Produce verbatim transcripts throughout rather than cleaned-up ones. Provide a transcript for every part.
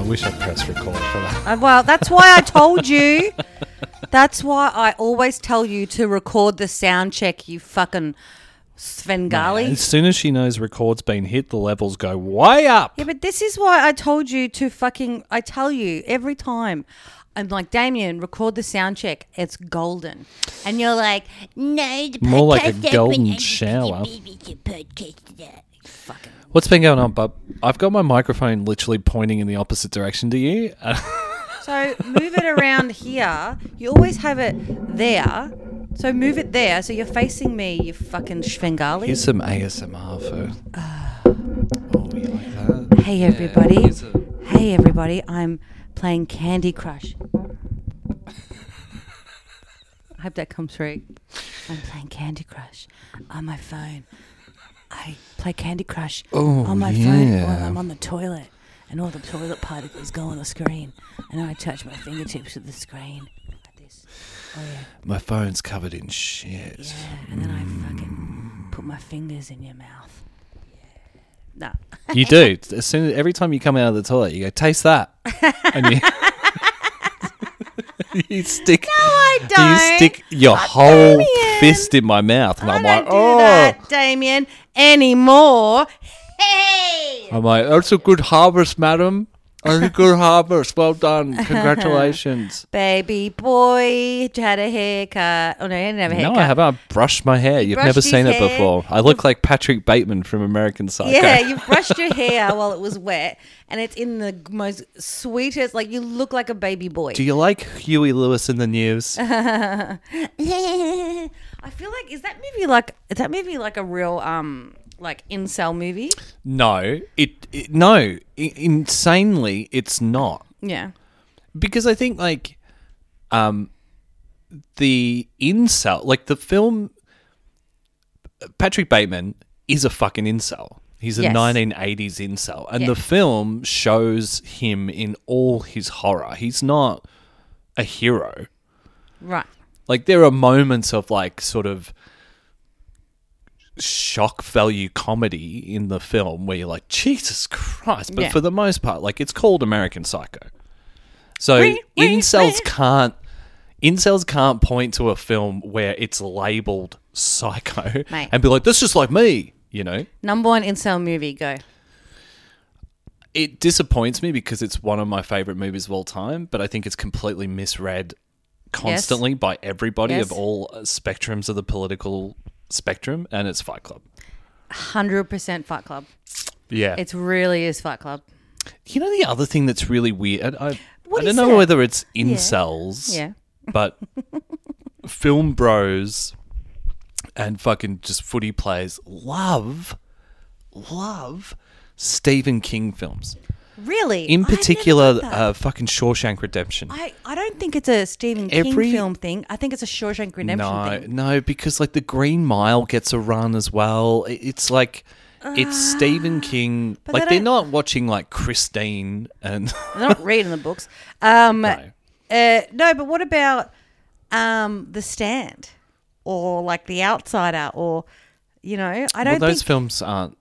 wish I pressed record for that. Uh, well, that's why I told you. That's why I always tell you to record the sound check, you fucking Svengali. As soon as she knows record's been hit, the levels go way up. Yeah, but this is why I told you to fucking... I tell you every time. I'm like, Damien, record the sound check. It's golden. And you're like, no, the More like a podcast golden open, shower. Fucking... What's been going on, bub? I've got my microphone literally pointing in the opposite direction to you. So move it around here. You always have it there. So move it there. So you're facing me, you fucking Svengali. Here's some A S M R for... Uh, oh, you like that? Hey, Yeah, everybody. here's a- Hey, everybody. I'm playing Candy Crush. I hope that comes through. I'm playing Candy Crush on my phone. I play Candy Crush Oh, on my phone yeah. while I'm on the toilet. And all the toilet particles go on the screen. And I touch my fingertips to the screen. Like this. Oh, yeah. My phone's covered in shit. Yeah. And then I fucking put my fingers in your mouth. Yeah. No. You do. As soon as, every time you come out of the toilet, you go, taste that. And you, you stick, No, I you don't. stick your Oh, whole Damien. fist in my mouth. And I I'm don't like, do oh. that, Damien, anymore. Hey! I'm like, that's a good harvest, madam. That's a good harvest. Well done. Congratulations. Baby boy had a haircut. Oh, no, he didn't have a haircut. No, I haven't. I brushed my hair. You've brushed never his seen it hair. before. I look like Patrick Bateman from American Psycho. Yeah, you brushed your hair while it was wet, and it's in the most sweetest, like, you look like a baby boy. Do you like Huey Lewis in the news? I feel like, is that movie like, is that movie like a real, um, like, incel movie? No, it, it no, I- insanely, it's not. Yeah. Because I think like, um, the incel, like the film, Patrick Bateman is a fucking incel. He's a Yes. nineteen eighties incel, and Yeah. the film shows him in all his horror. He's not a hero. Right. Like there are moments of like sort of shock value comedy in the film where you're like, Jesus Christ. But Yeah. for the most part, like it's called American Psycho. So Wee, wee, incels wee. can't incels can't point to a film where it's labeled psycho Mate. and be like, that's just like me, you know? Number one incel movie, go. It disappoints me because it's one of my favorite movies of all time, but I think it's completely misread constantly by everybody Yes. of all spectrums of the political spectrum, and it's Fight Club. one hundred percent Fight Club. Yeah. It really is Fight Club. You know the other thing that's really weird? I, I, What I don't is know it? whether it's incels, Yeah. but film bros and fucking just footy players love, love Stephen King films. Really? In I've never particular, got that. uh, fucking Shawshank Redemption. I, I don't think it's a Stephen Every- King film thing. I think it's a Shawshank Redemption no, thing. no, because like the Green Mile gets a run as well. It- It's like it's Stephen King. but Like they they're don't- not watching like Christine and They're not reading the books. Um, No. uh, no, but what about um, The Stand or like The Outsider or, you know, I well, don't those think... films aren't.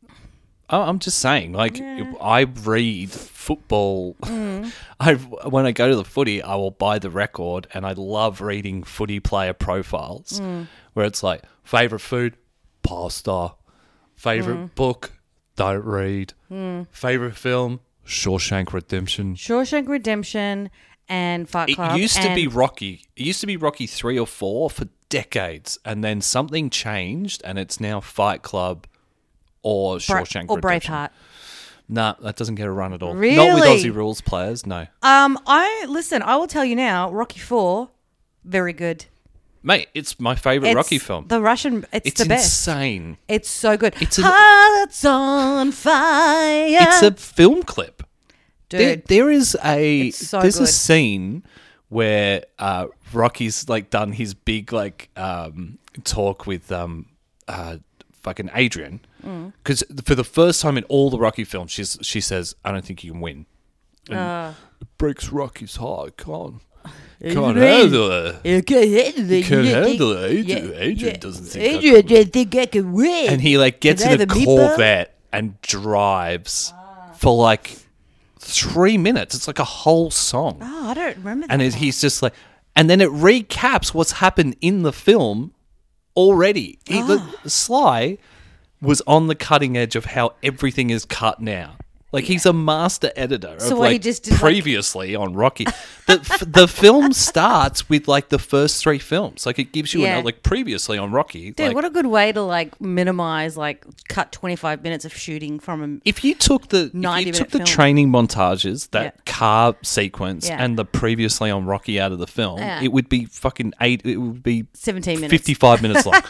Oh, I'm just saying, like I read football. Mm. I when I go to the footy, I will buy the record, and I love reading footy player profiles, Mm. where it's like favorite food, pasta, favorite Mm. book, don't read, favorite film, Shawshank Redemption. Shawshank Redemption and Fight It Club. used to and- be Rocky. It used to be Rocky three or four for decades, and then something changed, and it's now Fight Club or Bra- Shawshank or Redemption. Braveheart. Nah, that doesn't get a run at all. Not with Really? Aussie rules players, no. Um, I listen. I will tell you now. Rocky Four, very good. Mate, it's my favourite It's Rocky film. The Russian. It's, It's the best. insane. It's so good. It's an- Hearts on fire. It's a film clip. dude. There, there is a It's so there's a good. scene where uh, Rocky's like done his big like um, talk with um, uh, fucking Adrian because for the first time in all the Rocky films, she's she says, "I don't think you can win." And Uh. it breaks Rocky's heart. Can't Adrian. can't handle it. You can't handle it. Can't You handle think- it. Adrian, yeah, Adrian yeah. doesn't think I Adrian doesn't think I can win. And he like gets Can I in a have a meatball? Corvette and drives for like three minutes. It's like a whole song. Oh, I don't remember that. And it, he's just like, and then it recaps what's happened in the film already. He, the, Sly was on the cutting edge of how everything is cut now. Like he's a master editor of So what, like he just did, like- previously on Rocky. The f- the film starts with like the first three films. Like it gives you Yeah. an, like previously on Rocky. Dude, like, what a good way to like minimize, like cut twenty-five minutes of shooting from a. if you took the if ninety you took minute the film. training montages, that Yeah. car sequence, Yeah. and the previously on Rocky out of the film, Yeah. it would be fucking eight. It would be seventeen minutes. fifty-five minutes long.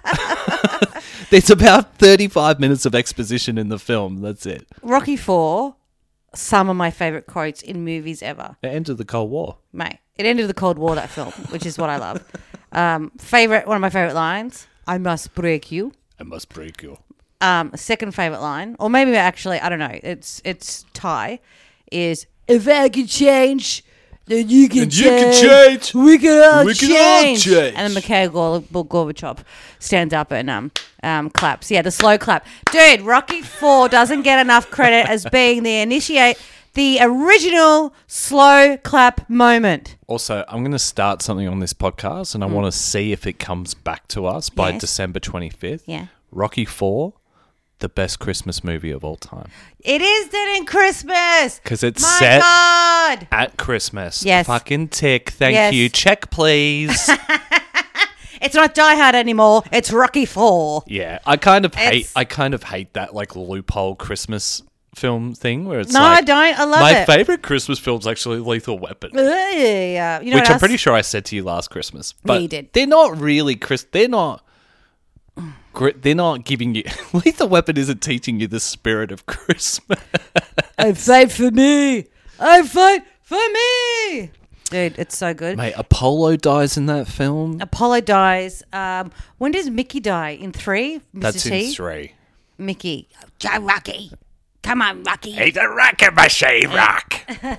There's about thirty-five minutes of exposition in the film. That's it. Rocky Four, some of my favorite quotes in movies ever. It ended the Cold War. Mate, it ended the Cold War, that film, which is what I love. Um, favorite, one of my favorite lines, I must break you. I must break you. Um, second favorite line, or maybe actually, I don't know, it's it's tie, is if I can change, then you can And you change. can change. We can all We can all change. change. And then Mikhail Gor- Gorbachev stands up and um, um, claps. Yeah, the slow clap. Dude, Rocky Four doesn't get enough credit as being the initiate, the original slow clap moment. Also, I'm going to start something on this podcast, and I want to see if it comes back to us by Yes. December twenty-fifth. Yeah. Rocky Four, the best Christmas movie of all time. It is then in Christmas. 'Cause it's My set- God. At Christmas. Yes. Fucking tick. Thank Yes. you. Check, please. It's not Die Hard anymore. It's Rocky Four. Yeah, I kind of hate. It's- I kind of hate that like loophole Christmas film thing where it's No, like, I don't. I love my it. favorite Christmas film's actually Lethal Weapon, Yeah, you know which what I'm else? pretty sure I said to you last Christmas. But you did. they're not really Chris. They're not. gr- They're not giving you. Lethal Weapon isn't teaching you the spirit of Christmas. I fight for me. I fight for me. Dude, it's so good. Mate, Apollo dies in that film. Apollo dies. Um, when does Mickey die? In three? Mister That's T? in three. Mickey. Joe Rocky. Come on, Rocky. He's a rocket machine, rock.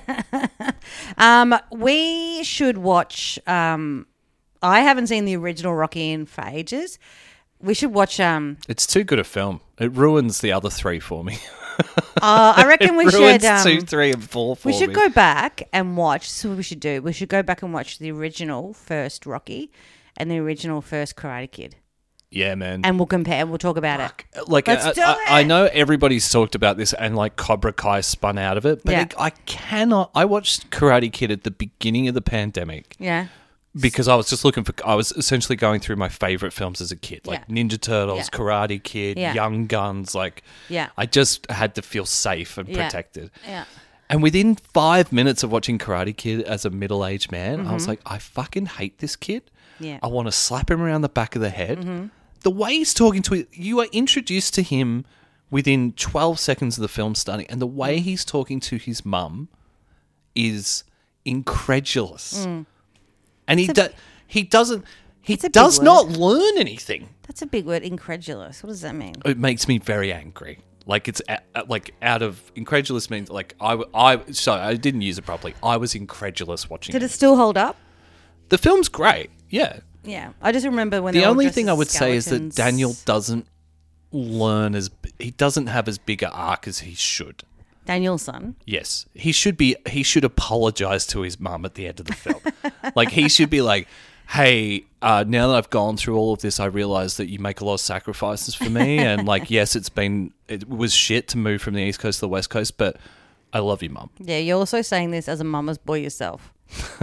Um, we should watch. Um, I haven't seen the original Rocky in for ages. We should watch. Um, It's too good a film. It ruins the other three for me. uh, I reckon we it ruins should. Um, two, three, and four for we should me. go back and watch. So what we should do. We should go back and watch the original first Rocky and the original first Karate Kid, Yeah, man. and we'll compare. We'll talk about it. Like Let's I, do I, it. I know everybody's talked about this, and like Cobra Kai spun out of it, but Yeah. it- I cannot. I watched Karate Kid at the beginning of the pandemic Yeah. because I was just looking for. I was essentially going through my favorite films as a kid, like Yeah. Ninja Turtles, Yeah. Karate Kid, Yeah. Young Guns. Like, Yeah. I just had to feel safe and Yeah. protected. Yeah. And within five minutes of watching Karate Kid as a middle-aged man, I Mm-hmm. was like, I fucking hate this kid. Yeah. I want to slap him around the back of the head. Mm-hmm. The way he's talking to it, you are introduced to him within twelve seconds of the film starting, and the way he's talking to his mum is incredulous. And he do, he doesn't he It's a big does word. not learn anything. That's a big word, incredulous. What does that mean? It makes me very angry. Like it's a- a- like out of incredulous means like I w- I so I didn't use it properly. I was incredulous watching Did it. it still hold up? The film's great. Yeah. Yeah. I just remember when The they were only dressed thing as I would say is that skeletons. Daniel doesn't learn as he doesn't have as big a arc as he should. Daniel's son. Yes, he should be. He should apologize to his mum at the end of the film. Like he should be like, "Hey, uh, now that I've gone through all of this, I realize that you make a lot of sacrifices for me, and like, yes, it's been it was shit to move from the East Coast to the West Coast, but I love you, mum." Yeah, you're also saying this as a mama's boy yourself.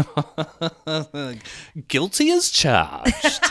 Guilty as charged.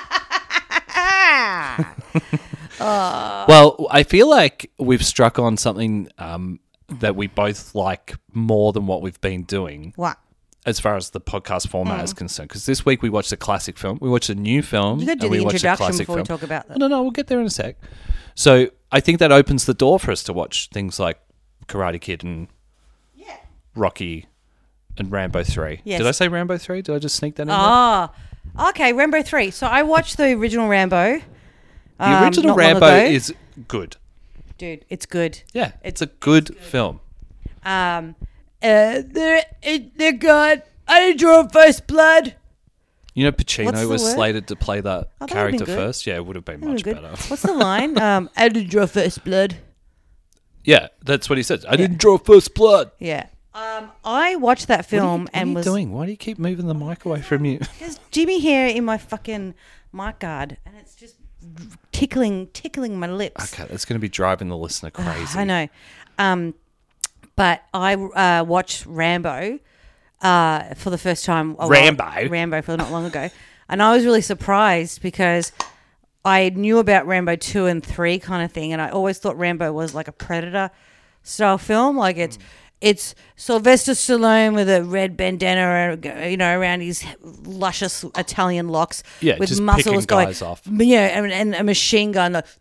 Well, I feel like we've struck on something um, that we both like more than what we've been doing What? as far as the podcast format is concerned. Because this week we watched a classic film, we watched a new film, You gotta do and we the watched a introduction classic before we film. talk about that. No, no, we'll get there in a sec. So I think that opens the door for us to watch things like Karate Kid and Rocky and Rambo three. Yes. Did I say Rambo three? Did I just sneak that in there? Ah, okay, Rambo three. So I watched the original Rambo. The um, original not long Rambo ago. is good. Dude, it's good. Yeah, it's a good film. Um, uh, they're it, they're good. I didn't draw first blood. You know, What's Pacino the was word? slated to play that Oh, that would've character been good. first. Yeah, it would have been That would've much been better. good. What's the line? um, I didn't draw first blood. Yeah, that's what he says. I didn't draw First Blood. Yeah. Um, I watched that film what are you, and what are you was doing? Why do you keep moving the mic away from you? there's Jimmy hair in my fucking mic guard, and it's just tickling, tickling my lips. Okay, that's going to be driving the listener crazy. I know. Um, but I uh, watched Rambo uh, for the first time. Oh, Rambo? Well, Rambo for not long ago. And I was really surprised because I knew about Rambo two and three kind of thing. And I always thought Rambo was like a Predator style film. Like it's mm. it's Sylvester Stallone with a red bandana, you know, around his luscious Italian locks. Yeah, with just muscles picking going, guys off. Yeah, and, and a machine gun. Like,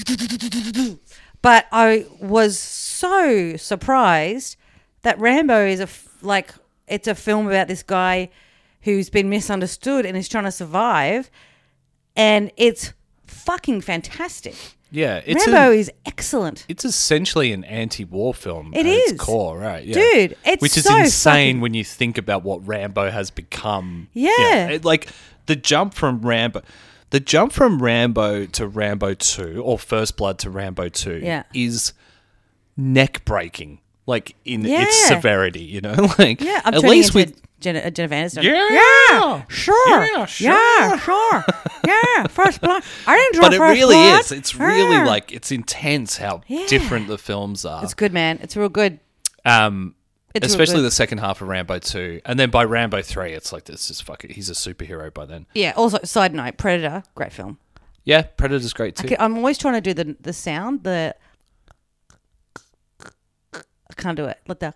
but I was so surprised that Rambo is a f- like it's a film about this guy who's been misunderstood and is trying to survive, and it's fucking fantastic. Yeah, it's Rambo a, is excellent. It's essentially an anti-war film. It at is its core, right? Yeah. Dude. It's which is so insane fucking... when you think about what Rambo has become. Yeah, yeah it, like the jump from Rambo. The jump from Rambo to Rambo two, or First Blood to Rambo two, yeah. is neck-breaking, like in yeah. its severity, you know? Like, yeah, I'm at turning least into with Jennifer, Jennifer Aniston. Yeah, yeah, sure, yeah, sure, yeah, sure, yeah. First Blood. I didn't draw but it First really Blood. is. It's really yeah. like it's intense how yeah. different the films are. It's good, man. It's real good. Um. It's Especially good. the second half of Rambo two. And then by Rambo three, it's like, this is fucking, he's a superhero by then. Yeah, also, side note, Predator, great film. Yeah, Predator's great too. I can, I'm always trying to do the the sound, the... I can't do it. Like the...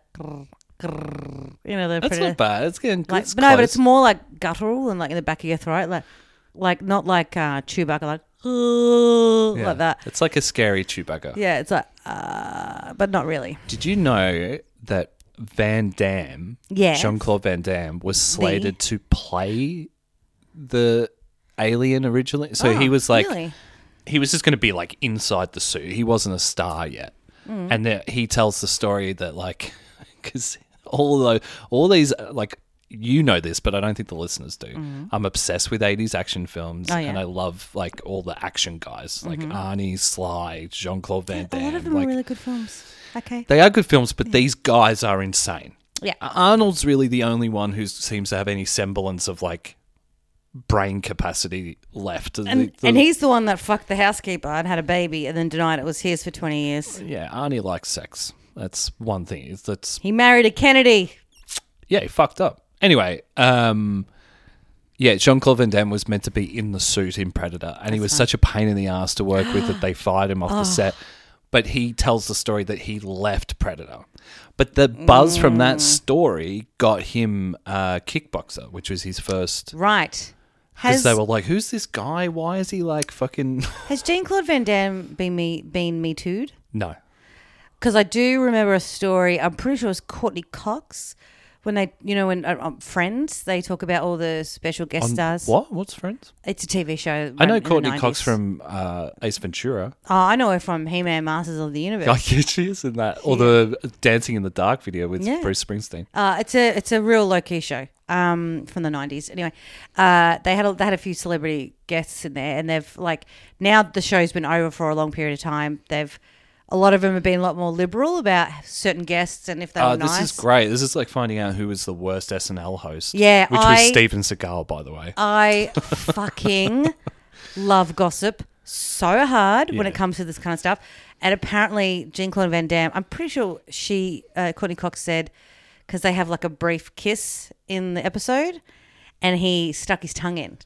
You know, the That's Predator. not bad. It's getting Like, it's but no, but close. it's more like guttural and like in the back of your throat. Like, like not like uh, Chewbacca, like... Yeah. Like that. It's like a scary Chewbacca. Yeah, it's like... Uh, but not really. Did you know that Van Damme, Yes. Jean-Claude Van Damme, was slated The- to play the alien originally? So Oh, he was like, really? he was just going to be like inside the suit. He wasn't a star yet. Mm. And then he tells the story that like, because all the, all these, like, you know this, but I don't think the listeners do. Mm. I'm obsessed with eighties action films, Oh, yeah. and I love like all the action guys, like Mm-hmm. Arnie, Sly, Jean-Claude Van Damme. A lot of them like, are really good films. Okay. they are good films, but these guys are insane. Yeah. Arnold's really the only one who seems to have any semblance of like brain capacity left. And, The- the- and he's the one that fucked the housekeeper and had a baby and then denied it was his for twenty years. yeah, Arnie likes sex. That's one thing. It's- That's He married a Kennedy. yeah, he fucked up. Anyway, um, yeah, Jean-Claude Van Damme was meant to be in the suit in Predator, and he was such a pain in the ass to work with that they fired him off the set. But he tells the story that he left Predator. But the buzz from that story got him uh, Kickboxer, which was his first. Right. Because Has they were like, "Who's this guy? Why is he like fucking?" has Jean-Claude Van Damme been me been me too'd? No. Because I do remember a story. I'm pretty sure it was Courtney Cox when they, you know, when uh, um, Friends, they talk about all the special guest On- stars. What? What's Friends? It's a T V show. I know run in the Courtney nineties. Cox from uh, Ace Ventura. Oh, I know her from He-Man Masters of the Universe. Oh, yeah, she is in that. Or the Dancing in the Dark video with Yeah. Bruce Springsteen. Uh, it's a it's a real low key show um, from the nineties. Anyway, uh, they had a, they had a few celebrity guests in there, and they've like now the show's been over for a long period of time. They've a lot of them have been a lot more liberal about certain guests and if they Oh, were this nice. is great. This is like finding out who was the worst S N L host. Yeah, which I- was Steven Seagal, by the way. I fucking love gossip so hard when Yeah. it comes to this kind of stuff. And apparently, Jean-Claude Van Damme, I'm pretty sure she, uh, Courtney Cox said, because they have like a brief kiss in the episode, and he stuck his tongue in.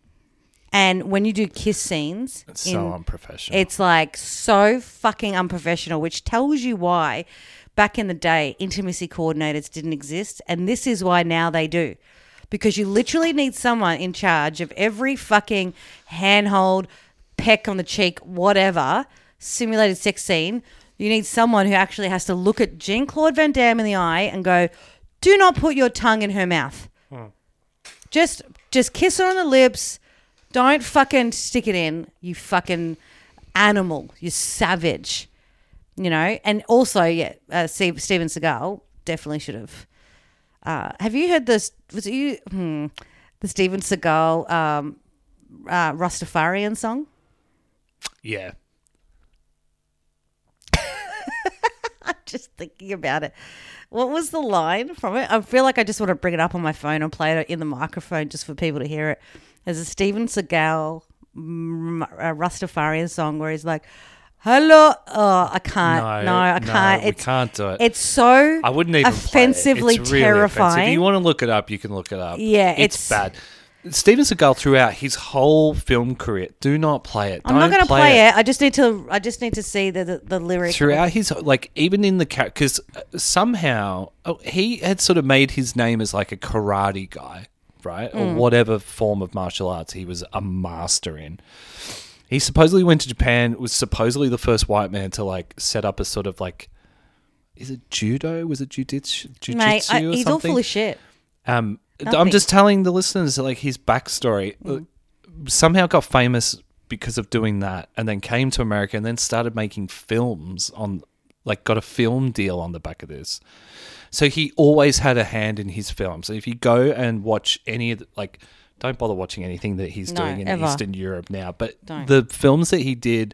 And when you do kiss scenes, It's in- so unprofessional. it's like so fucking unprofessional, which tells you why back in the day intimacy coordinators didn't exist, and this is why now they do. Because you literally need someone in charge of every fucking handhold, peck on the cheek, whatever, simulated sex scene. You need someone who actually has to look at Jean-Claude Van Damme in the eye and go, do not put your tongue in her mouth. Just just kiss her on the lips. Don't fucking stick it in, you fucking animal, you savage. You know? And also, yeah, uh, Steve, Steven Seagal definitely should have. Uh, have you heard this? Was it you? Hmm, the Steven Seagal um, uh, Rastafarian song? yeah. just thinking about it. What was the line from it? I feel like I just want to bring it up on my phone and play it in the microphone just for people to hear it. There's a Steven Seagal mm, a Rastafarian song where he's like, hello. Oh, I can't. No, no I can't. No, it's, we can't do it. It's so I wouldn't even offensively play it. It's really terrifying. Offensive. If you want to look it up, you can look it up. Yeah, it's, it's bad. Steven Seagal throughout his whole film career, do not play it. I'm Don't not going to play, play it. it. I just need to. I just need to see the the, the lyrics throughout his like even in the character because somehow oh, he had sort of made his name as like a karate guy, right, Mm. or whatever form of martial arts he was a master in. He supposedly went to Japan. Was supposedly the first white man to like set up a sort of like, is it judo? Was it jiu-jitsu? jiu-jitsu Mate, I, or he's all something? full of shit. Um, I'm Nothing. just telling the listeners like his backstory. Mm. Somehow got famous because of doing that, and then came to America, and then started making films on, like, got a film deal on the back of this. So he always had a hand in his films. And if you go and watch any of the, like, don't bother watching anything that he's No, doing in ever. Eastern Europe now. But Don't. the films that he did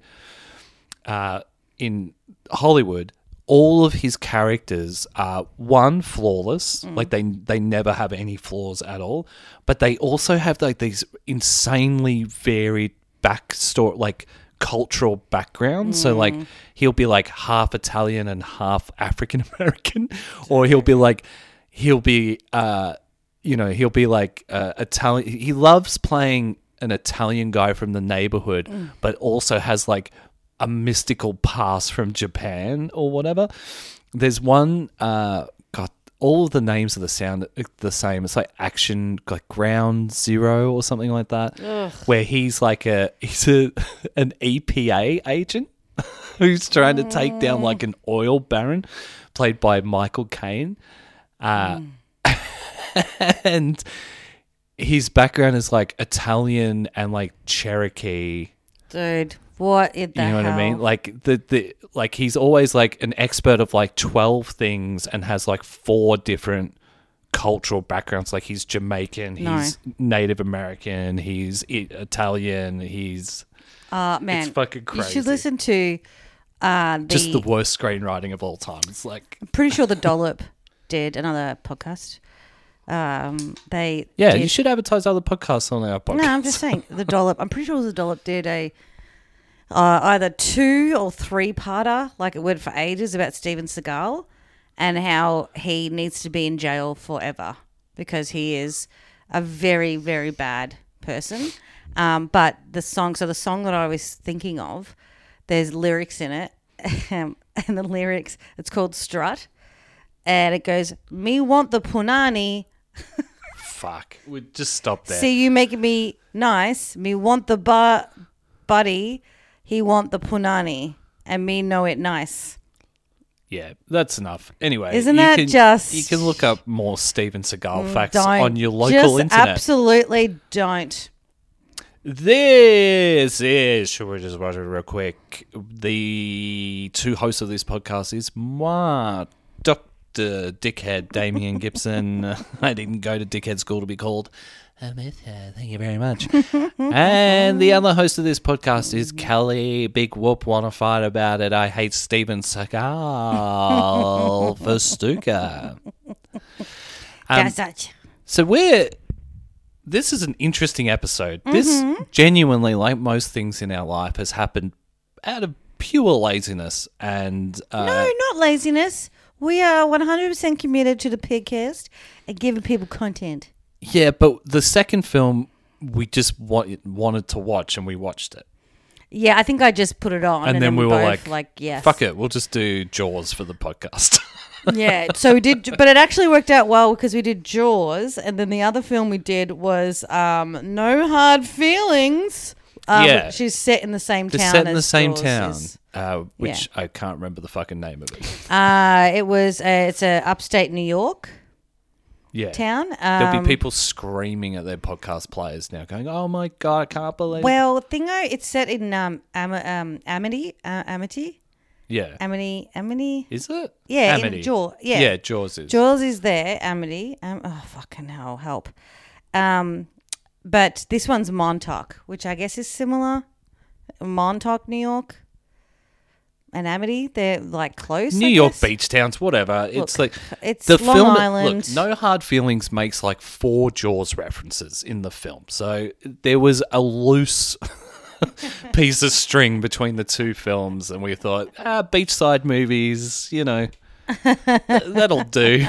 uh, in Hollywood, all of his characters are one flawless, Mm. like they they never have any flaws at all, but they also have like these insanely varied backstory, like cultural backgrounds. So like he'll be like half Italian and half African American, or he'll be like he'll be uh you know he'll be like uh, Italian. He loves playing an Italian guy from the neighborhood, Mm. but also has like a mystical past from Japan or whatever. There's one, uh, God, all of the names of the sound the same. It's like Action, like Ground Zero or something like that, Ugh. where he's like a he's a an E P A agent who's trying to take down like an oil baron, played by Michael Caine, uh, Mm. and his background is like Italian and like Cherokee. Dude, what in the You know what I mean? hell? Like the, the like he's always like an expert of like twelve things and has like four different cultural backgrounds. Like he's Jamaican, No. he's Native American, he's I- Italian, he's Uh, man, it's fucking you crazy. should listen to uh, the, just the worst screenwriting of all time. It's like I'm pretty sure the Dollop did another podcast. Um, they yeah, did, you should advertise other podcasts on our podcast. No, I'm just saying the Dollop. I'm pretty sure the Dollop did a uh, either two or three parter, like it went for ages, about Steven Seagal and how he needs to be in jail forever because he is a very, very bad person. Um, but the song, so the song that I was thinking of, there's lyrics in it, and the lyrics, it's called Strut, and it goes, "Me want the punani." Fuck, we just stop there. See you making me nice. Me want the bu- buddy. He want the punani. And me know it nice. Yeah, that's enough. Anyway, Isn't you that can, just- you can look up more Steven Seagal facts Don't. on your local Just internet. absolutely don't. This is, should we just watch it real quick? The two hosts of this podcast is moi, Doctor Dickhead Damien Gibson. I didn't go to Dickhead School to be called a method. Thank you very much. And the other host of this podcast is Kelly. Big whoop, wanna fight about it. I hate Steven Seagal for Stuka. Um, That's such. so we're... This is an interesting episode. Mm-hmm. This genuinely, like most things in our life, has happened out of pure laziness and uh, No, not laziness. We are one hundred percent committed to the podcast and giving people content. yeah. But the second film we just wa- wanted to watch and we watched it, Yeah, I think I just put it on. and, then, we were both like, like, yes. fuck it, we'll just do Jaws for the podcast." Yeah, so we did, but it actually worked out well because we did Jaws, and then the other film we did was um, No Hard Feelings. Um, Yeah. which is set in the same It's town. set in the as same Jaws town, is. uh, which Yeah. I can't remember the fucking name of it. Uh, it was uh, it's a upstate New York Yeah, town. there'll Um, be people screaming at their podcast players now, going, "Oh my god, I can't believe." Well, thingo, it's set in um, Am- um Amity, uh, Amity, yeah, Amity, Amity. is it? Yeah, Amity. in Jaws. Yeah, yeah, Jaws is. Jaws is there. Amity. Um, oh fucking hell, help. Um, but this one's Montauk, which I guess is similar. Montauk, New York. and Amity. They're like close. New I York guess. beach towns, whatever. it's Look, like it's the Long film. Island. Look, No Hard Feelings makes like four Jaws references in the film, so there was a loose piece of string between the two films, and we thought, ah, beachside movies, you know, that'll do.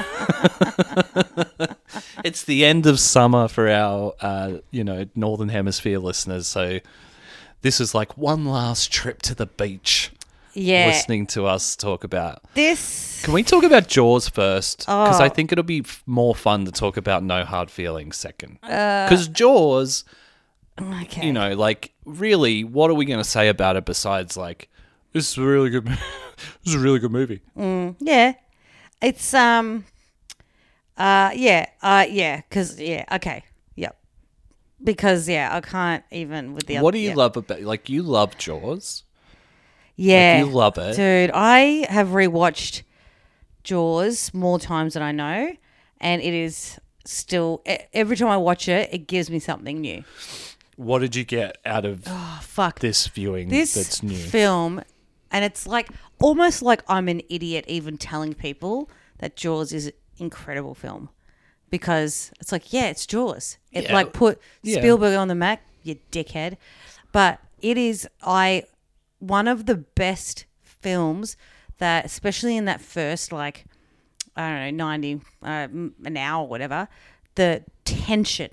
It's the end of summer for our, uh, you know, Northern Hemisphere listeners, so this is like one last trip to the beach. Yeah. Listening to us talk about This. Can we talk about Jaws first? Because Oh. I think it'll be f- more fun to talk about No Hard Feelings second. Because Jaws, Okay. you know, like, really, what are we going to say about it besides, like, this is a really good, mo- this is a really good movie. Yeah. It's um. Uh. Yeah. Uh. Yeah. Because yeah. Okay. Yep. Because yeah, I can't even with the. What other, do you yeah. love about, like, you love Jaws? Yeah, you love it. dude. I have rewatched Jaws more times than I know, and it is still e- every time I watch it, it gives me something new. What did you get out of Oh fuck this viewing this that's new? film, and it's like almost like I'm an idiot even telling people that Jaws is an incredible film because it's like yeah, it's Jaws. It Yeah. like put Yeah. Spielberg on the map, you dickhead. But it is I. one of the best films that, especially in that first, like, I don't know, ninety, uh, an hour or whatever, the tension.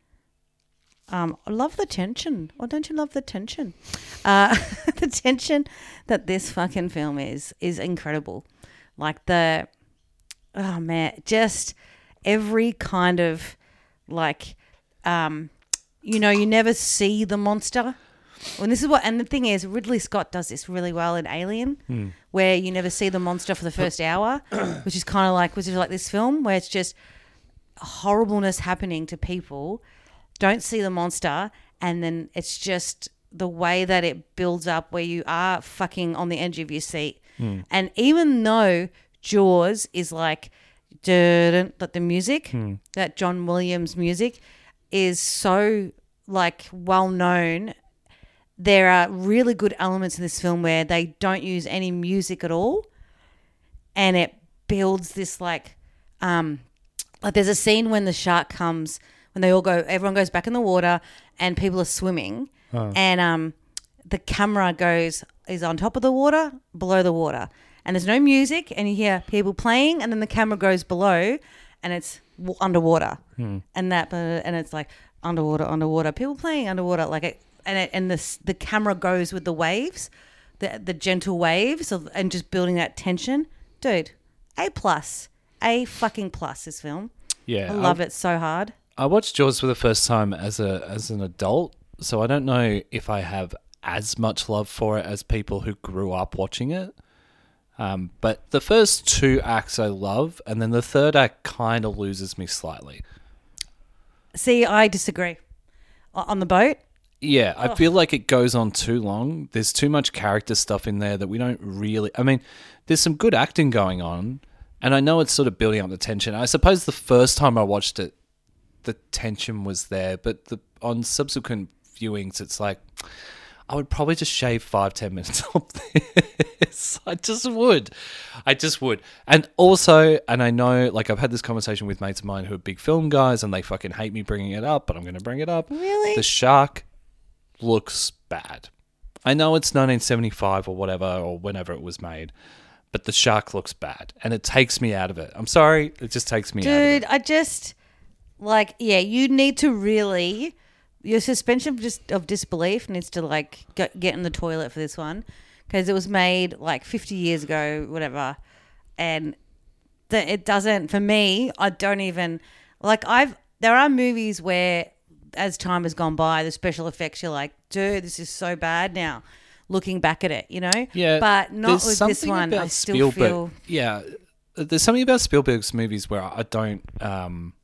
Um, I love the tension. Or don't you love the tension? Uh, the tension that this fucking film is, is incredible. Like the, oh man, just every kind of, like, um, you know, you never see the monster. And this is what, and the thing is, Ridley Scott does this really well in Alien, Hmm. where you never see the monster for the first hour, which is kind of like, which is like this film where it's just horribleness happening to people. Don't see the monster, and then it's just the way that it builds up, where you are fucking on the edge of your seat. Hmm. And even though Jaws is like, dun, like the music, Hmm. that John Williams music is so like well known. There are really good elements in this film where they don't use any music at all, and it builds this like, um, like there's a scene when the shark comes, when they all go, everyone goes back in the water, and people are swimming, and um, the camera goes is on top of the water, below the water, and there's no music, and you hear people playing, and then the camera goes below, and it's w- underwater, and that, and it's like underwater, underwater, people playing underwater, like it. And it, and the the camera goes with the waves, the the gentle waves of, and just building that tension, dude. A plus, a fucking plus. This film, Yeah, I love it so hard. I watched Jaws for the first time as a as an adult, so I don't know if I have as much love for it as people who grew up watching it. Um, but the first two acts I love, and then the third act kind of loses me slightly. See, I disagree. O- On the boat, Yeah, I feel like it goes on too long. There's too much character stuff in there that we don't really... I mean, there's some good acting going on, and I know it's sort of building up the tension. I suppose the first time I watched it, the tension was there, but the, on subsequent viewings, it's like, I would probably just shave five, ten minutes off this. I just would. I just would. And also, and I know, like, I've had this conversation with mates of mine who are big film guys, and they fucking hate me bringing it up, but I'm going to bring it up. Really? The shark looks bad. I know it's nineteen seventy-five or whatever, or whenever it was made, but the shark looks bad, and it takes me out of it. I'm sorry, it just takes me out of dude. it. I just like yeah. You need to really your suspension of just of disbelief needs to like go, get in the toilet for this one because it was made like fifty years ago, whatever, and that it doesn't. For me, I don't even like. I've there are movies where, as time has gone by, the special effects, you're like, dude, this is so bad now. Looking back at it, you know? Yeah, But not there's with this something one. about I still Spielberg- feel... Yeah, there's something about Spielberg's movies where I don't... Um,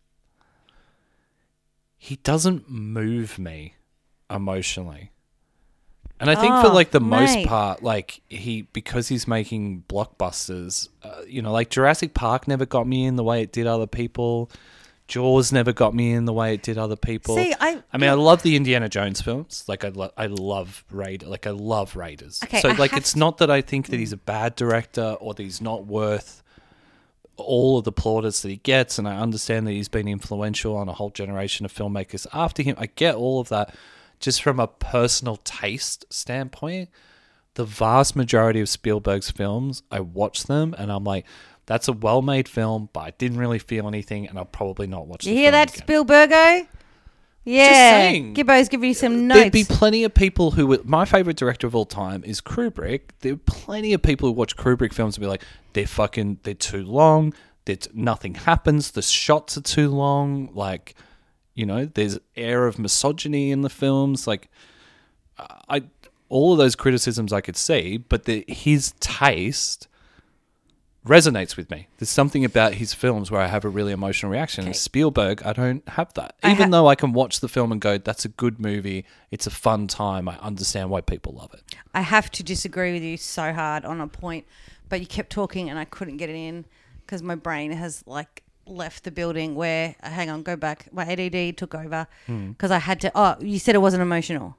he doesn't move me emotionally. And I think for Oh, like the most mate. part, like he, because he's making blockbusters, uh, you know, like Jurassic Park never got me in the way it did other people. Jaws never got me in the way it did other people. See, I- I mean, I love the Indiana Jones films. Like, I, lo- I love Raid. Like, I love Raiders. Okay, so, I like, have it's to- not that I think that he's a bad director or that he's not worth all of the plaudits that he gets, and I understand that he's been influential on a whole generation of filmmakers after him. I get all of that. Just from a personal taste standpoint, the vast majority of Spielberg's films, I watch them and I'm like, that's a well-made film, but I didn't really feel anything, and I'll probably not watch You the hear film that, again. Spielbergo? Yeah. saying. Gibbo's giving you some There'd be notes. plenty of people who would, my favorite director of all time is Kubrick. There are plenty of people who watch Kubrick films and be like, they're fucking, they're too long. That nothing happens. The shots are too long. Like, you know, there's air of misogyny in the films. Like, I, all of those criticisms I could see, but the, his taste resonates with me. There's something about his films where I have a really emotional reaction. Okay. And Spielberg, I don't have that. I Even ha- though I can watch the film and go, that's a good movie. It's a fun time. I understand why people love it. I have to disagree with you so hard on a point, but you kept talking and I couldn't get it in because my brain has like left the building where, hang on, go back. My A D D took over because I had to, oh, you said it wasn't emotional.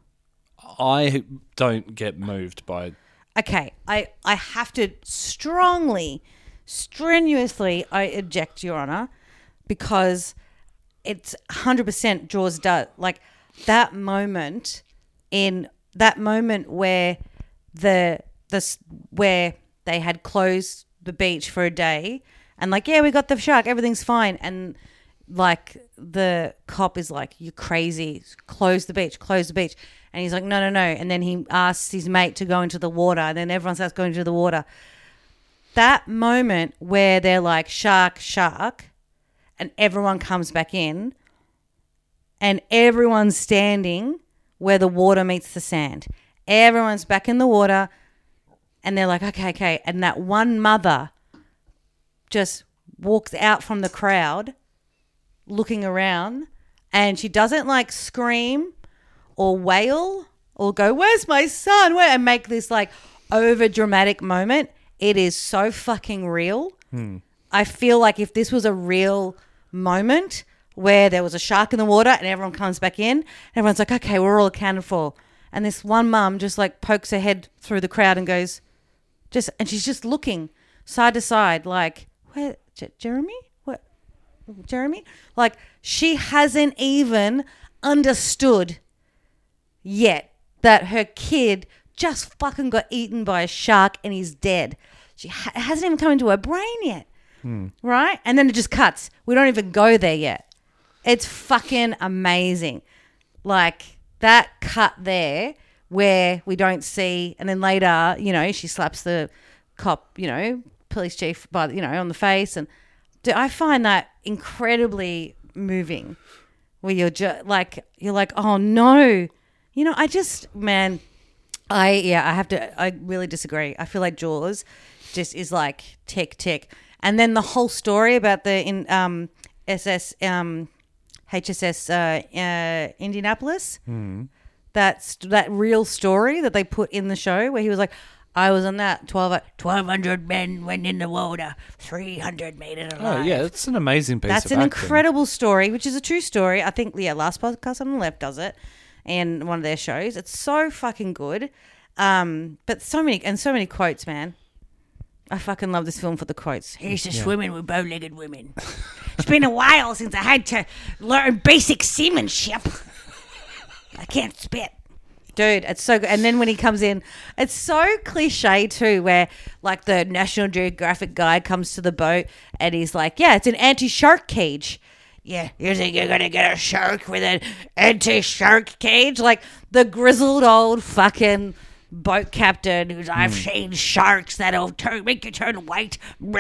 I don't get moved by... Okay, I, I have to strongly, strenuously, I object, Your Honour, because it's one hundred percent Jaws does. Like, that moment in, that moment where the, the, where they had closed the beach for a day and like, yeah, we got the shark, everything's fine. And like the cop is like, you're crazy, close the beach, close the beach. And he's like, no, no, no. And then he asks his mate to go into the water. And then everyone starts going into the water. That moment where they're like, shark, shark, and everyone comes back in and everyone's standing where the water meets the sand. Everyone's back in the water and they're like, okay, okay. And that one mother just walks out from the crowd looking around and she doesn't like scream or wail or go, where's my son? Where? And make this like over dramatic moment. It is so fucking real. Hmm. I feel like if this was a real moment where there was a shark in the water and everyone comes back in, and everyone's like, okay, we're all accounted for. And this one mum just like pokes her head through the crowd and goes, just, and she's just looking side to side like, where, J- Jeremy? What? Jeremy? Like she hasn't even understood yet that her kid just fucking got eaten by a shark and he's dead. She ha- it hasn't even come into her brain yet. Hmm. Right? And then it just cuts. We don't even go there yet. It's fucking amazing. Like that cut there where we don't see, and then later, you know, she slaps the cop, you know, police chief by, the- you know, on the face. And do- I find that incredibly moving where you're just like, you're like, oh no. You know, I just, man, I, yeah, I have to, I really disagree. I feel like Jaws just is like tick, tick. And then the whole story about the in um, S S, um, H S S uh, uh, Indianapolis, Hmm. that's that real story that they put in the show where he was like, I was on that, twelve, twelve hundred men went in the water, three hundred made it alive. Oh, yeah, it's an amazing piece That's of an acting. incredible story, which is a true story. I think, yeah, Last Podcast on the Left does it in one of their shows. It's so fucking good. Um, but so many, and so many quotes, man. I fucking love this film for the quotes. Here's to swimming with bow-legged women. It's been a while since I had to learn basic seamanship. I can't spit. Dude, it's so good. And then when he comes in, it's so cliche too, where like the National Geographic guy comes to the boat and he's like, yeah, it's an anti-shark cage. Yeah, you think you're going to get a shark with an anti-shark cage? Like the grizzled old fucking boat captain who's, I've seen sharks that'll turn, make you turn white.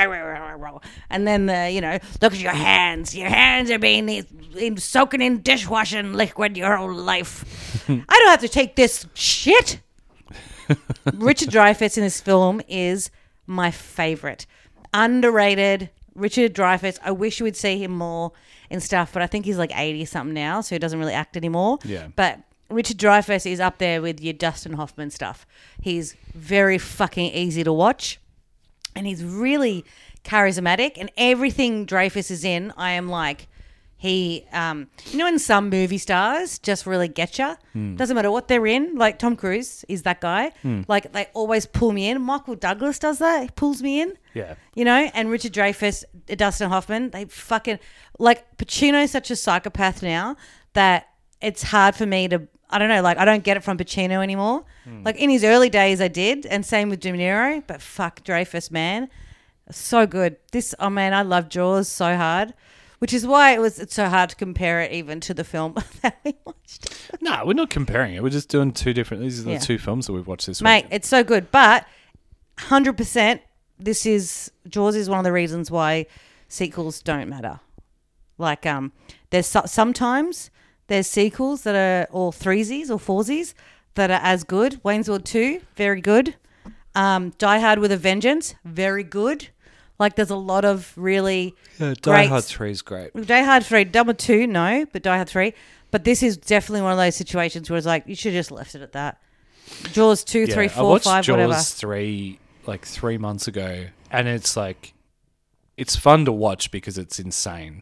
And then, the, you know, look at your hands. Your hands are being in, soaking in dishwashing liquid your whole life. I don't have to take this shit. Richard Dreyfuss in this film is my favorite. Underrated Richard Dreyfuss. I wish you would see him more in stuff, but I think he's like eighty something now, so he doesn't really act anymore. Yeah. But Richard Dreyfuss is up there with your Dustin Hoffman stuff. He's very fucking easy to watch, and he's really charismatic. And everything Dreyfuss is in, I am like, He, um, you know, when some movie stars just really get you. Hmm. Doesn't matter what they're in. Like Tom Cruise is that guy. Like they always pull me in. Michael Douglas does that. He pulls me in. Yeah. You know, and Richard Dreyfuss, Dustin Hoffman, they fucking like Pacino's such a psychopath now that it's hard for me to. I don't know. Like I don't get it from Pacino anymore. Like in his early days, I did, and same with De Niro. But fuck Dreyfuss, man, so good. This, oh man, I love Jaws so hard. Which is why it was it's so hard to compare it even to the film that we watched. No, we're not comparing it. We're just doing two different. These are the Yeah. two films that we've watched this Mate, week. it's so good. But one hundred percent, this is, Jaws is one of the reasons why sequels don't matter. Like, um, there's so, sometimes there's sequels that are, or threesies or foursies that are as good. Wayne's World two, very good. Um, Die Hard with a Vengeance, very good. Like, there's a lot of really Yeah, Die great... Hard three is great. Die Hard three, number two, no, but Die Hard three. But this is definitely one of those situations where it's like, you should have just left it at that. Jaws two, Yeah, three, I four, watched five, Jaws whatever. three like three months ago, and it's like, it's fun to watch because it's insane.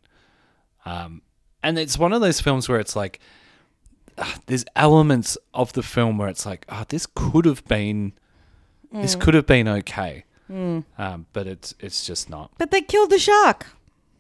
Um, and it's one of those films where it's like, uh, there's elements of the film where it's like, oh, this could have been, this Mm. could have been okay. Um, but it's it's just not. But they killed the shark.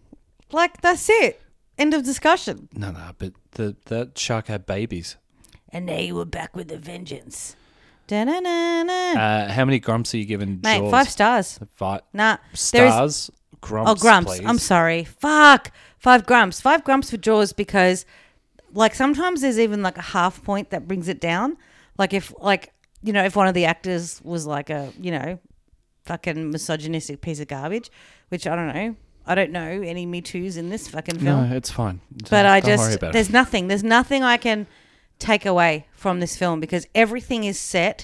Like, that's it. End of discussion. No, no. But the that shark had babies. And they were back with a vengeance. Da-na-na-na. Uh, how many grumps are you giving Mate, Jaws? five stars. Five Nah. there is- stars. Grumps. Oh, grumps. Please. I'm sorry. Fuck. Five grumps. Five grumps for Jaws because, like, sometimes there's even like a half point that brings it down. Like if, like, you know, if one of the actors was like a, you know, fucking misogynistic piece of garbage, which I don't know. I don't know any Me Too's in this fucking film. No, it's fine. But I Don't worry just, about it. there's nothing. There's nothing I can take away from this film because everything is set.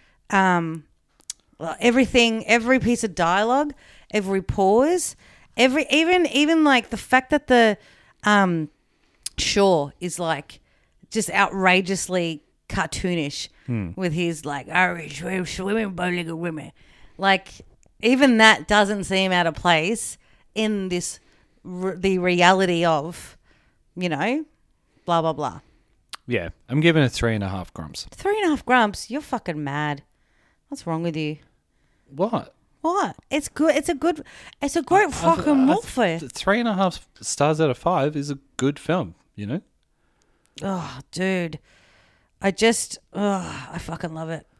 Um, well, everything, every piece of dialogue, every pause, every even even like the fact that the um, Shaw is like just outrageously cartoonish with his like Irish women, bow-legged women, like even that doesn't seem out of place in this r- the reality of, you know, blah blah blah. Yeah, I'm giving it three and a half grumps. Three and a half grumps. You're fucking mad. What's wrong with you? What? What? It's good. It's a good. It's a great fucking I- I- movie. th- Three and a half stars out of five is a good film, you know? Oh, dude. I just, oh, I fucking love it.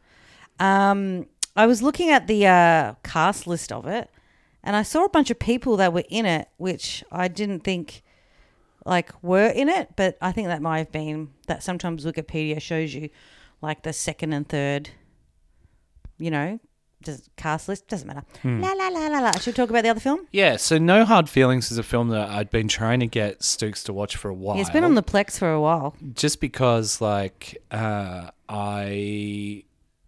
Um, I was looking at the uh, cast list of it, and I saw a bunch of people that were in it, which I didn't think, like, were in it, but I think that might have been, that sometimes Wikipedia shows you, like, the second and third, you know, just cast list. Doesn't matter. La, la, la, la, la. Should we talk about the other film? Yeah, so No Hard Feelings is a film that I'd been trying to get Stooks to watch for a while. It's been on the Plex for a while. Just because, like, uh, I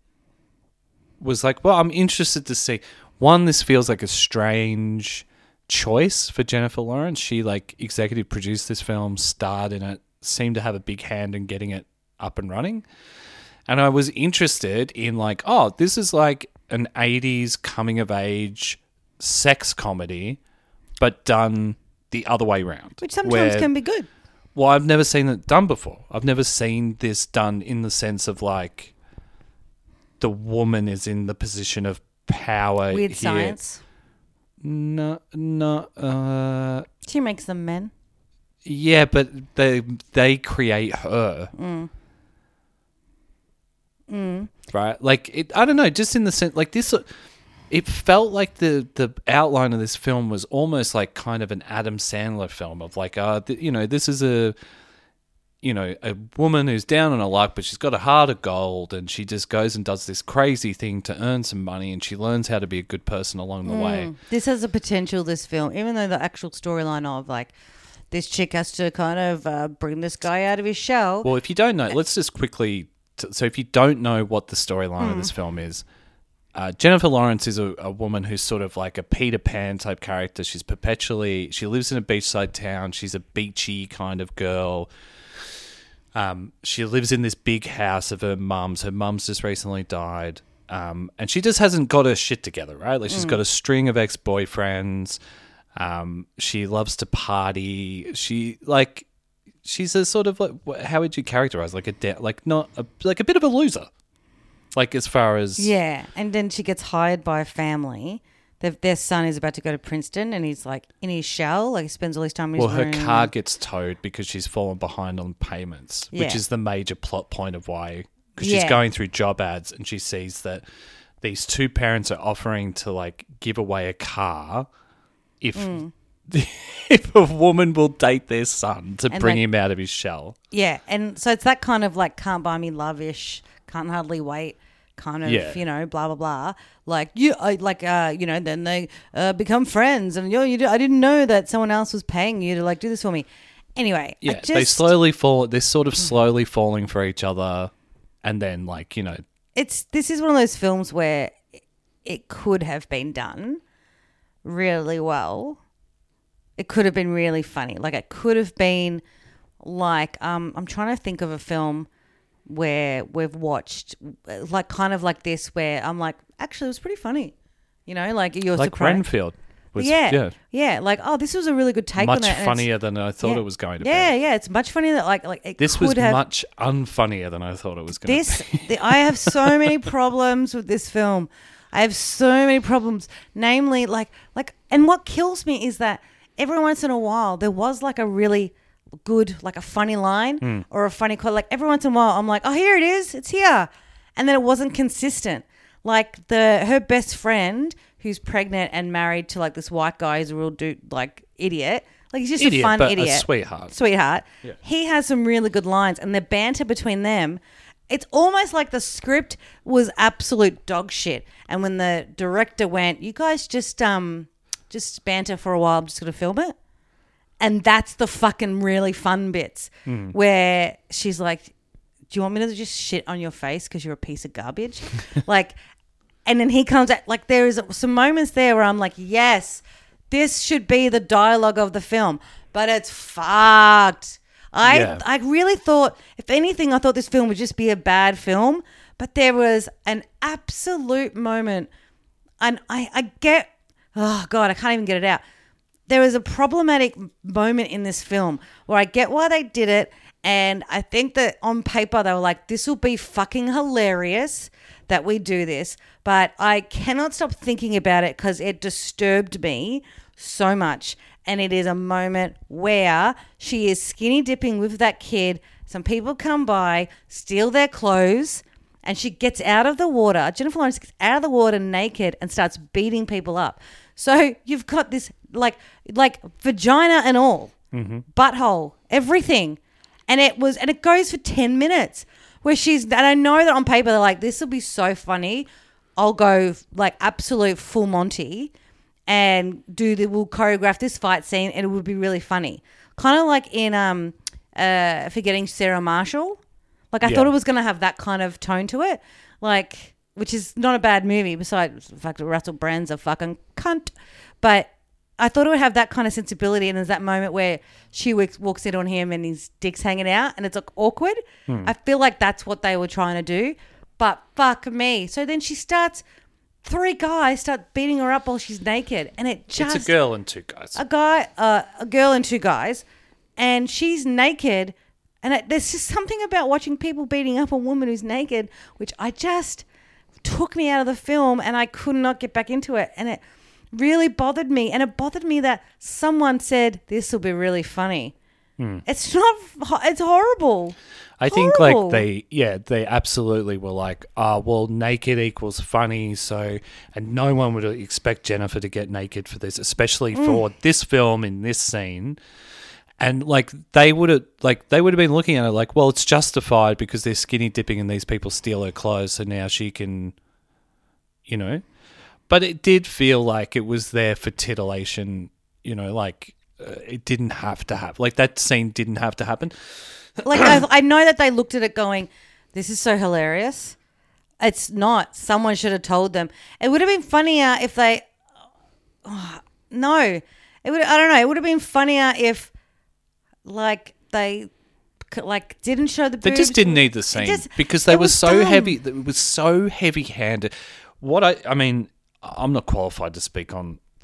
was like, well, I'm interested to see. One, this feels like a strange choice for Jennifer Lawrence. She, like, executive produced this film, starred in it, seemed to have a big hand in getting it up and running. And I was interested in, like, oh, this is like an eighties coming-of-age sex comedy, but done the other way around. Which sometimes where- can be good. Well, I've never seen it done before. I've never seen this done in the sense of, like, the woman is in the position of power Weird here. science. No, no, uh... She makes them men. Yeah, but they they create her. Mm. Mm. Right? Like, it, I don't know, just in the sense, like, this, it felt like the, the outline of this film was almost like kind of an Adam Sandler film of, like, uh, th- you know, this is a, you know, a woman who's down on her luck, but she's got a heart of gold, and she just goes and does this crazy thing to earn some money, and she learns how to be a good person along the way. This has a potential, this film, even though the actual storyline of, like, this chick has to kind of uh, bring this guy out of his shell. Well, if you don't know, let's just quickly. T- so, if you don't know what the storyline of this film is, uh, Jennifer Lawrence is a, a woman who's sort of like a Peter Pan type character. She's perpetually. She lives in a beachside town. She's a beachy kind of girl. Um, she lives in this big house of her mum's. Her mum's just recently died. Um, and she just hasn't got her shit together, right? Like, she's got a string of ex-boyfriends. Um, she loves to party. She like she's a sort of like wh- how would you characterize like a de- like not a, like a bit of a loser. Like as far as Yeah, and then she gets hired by a family. Their, their son is about to go to Princeton, and he's like in his shell. Like he spends all his time in well, his her room. car gets towed because she's fallen behind on payments, which Yeah. is the major plot point of why. Because Yeah. she's going through job ads and she sees that these two parents are offering to like give away a car if Mm. if a woman will date their son to And, bring like- him out of his shell. Yeah, and so it's that kind of like can't buy me love-ish, can't hardly wait kind of, Yeah. you know, blah blah blah. Like you, uh, like uh, you know, then they uh, become friends, and you, know, you, do, I didn't know that someone else was paying you to like do this for me. Anyway, Yeah, I just, they slowly fall. They're sort of slowly falling for each other, and then like you know, it's this is one of those films where it could have been done really well. It could have been really funny. Like it could have been like um I'm trying to think of a film where we've watched like kind of like this where I'm like actually it was pretty funny. You know, like you're like surprised. Renfield was yeah, yeah, yeah, like oh, this was a really good take much on it. and it's- funnier than I thought yeah. it was going to Yeah, be. yeah, it's much funnier that like like it This could was have much unfunnier than I thought it was going this to be. the, I have so many problems with this film. I have so many problems, namely like like and what kills me is that every once in a while there was like a really good like a funny line Hmm. or a funny quote. Like every once in a while I'm like, oh, here it is, it's here, and then it wasn't consistent. Like the her best friend who's pregnant and married to like this white guy who's a real dude like idiot. Like he's just Idiot, a fun but a idiot, sweetheart. sweetheart. He has some really good lines, and the banter between them. It's almost like the script was absolute dog shit. And when the director went, "You guys just um just banter for a while. I'm just gonna film it," and that's the fucking really fun bits where she's like, "Do you want me to just shit on your face because you're a piece of garbage?" Like, and then he comes at like there is some moments there where I'm like, "Yes, this should be the dialogue of the film," but it's fucked. I Yeah. I really thought, if anything, I thought this film would just be a bad film, but there was an absolute moment, and I, I get, oh God, I can't even get it out. There was a problematic moment in this film where I get why they did it, and I think that on paper they were like, this will be fucking hilarious that we do this, but I cannot stop thinking about it because it disturbed me so much. And it is a moment where she is skinny dipping with that kid. Some people come by, steal their clothes, and she gets out of the water. Jennifer Lawrence gets out of the water naked and starts beating people up. So you've got this like like vagina and all, butthole, everything, and it was and it goes for ten minutes where she's and I know that on paper they're like, this will be so funny. I'll go like absolute full Monty and do the we'll choreograph this fight scene and it would be really funny. Kind of like in um uh Forgetting Sarah Marshall. Like I Yeah. thought it was gonna have that kind of tone to it. Like which is not a bad movie besides the fact that Russell Brand's a fucking cunt. But I thought it would have that kind of sensibility, and there's that moment where she walks, walks in on him and his dick's hanging out and it's like awkward. I feel like that's what they were trying to do. But fuck me. So then she starts Three guys start beating her up while she's naked, and it just It's a girl and two guys. a guy, uh, a girl, and two guys, and she's naked, and it, there's just something about watching people beating up a woman who's naked, which I just took me out of the film, and I could not get back into it, and it really bothered me, and it bothered me that someone said this will be really funny. It's not. It's horrible. I think Horrible. like they, yeah, they absolutely were like, ah, well, naked equals funny. So, and no one would expect Jennifer to get naked for this, especially for this film in this scene. And like they would have, like they would have been looking at it like, well, it's justified because they're skinny dipping and these people steal her clothes, so now she can, you know. But it did feel like it was there for titillation, you know, like uh, it didn't have to happen. Like that scene didn't have to happen. Like I, I know that they looked at it going, this is so hilarious. It's not. Someone should have told them. It would have been funnier if they. Oh, no, it would. I don't know. It would have been funnier if, like, they, like, didn't show the. They boobs. just didn't need the scene just- because they it were was so dumb. heavy. It was so heavy-handed. What I, I mean, I'm not qualified to speak on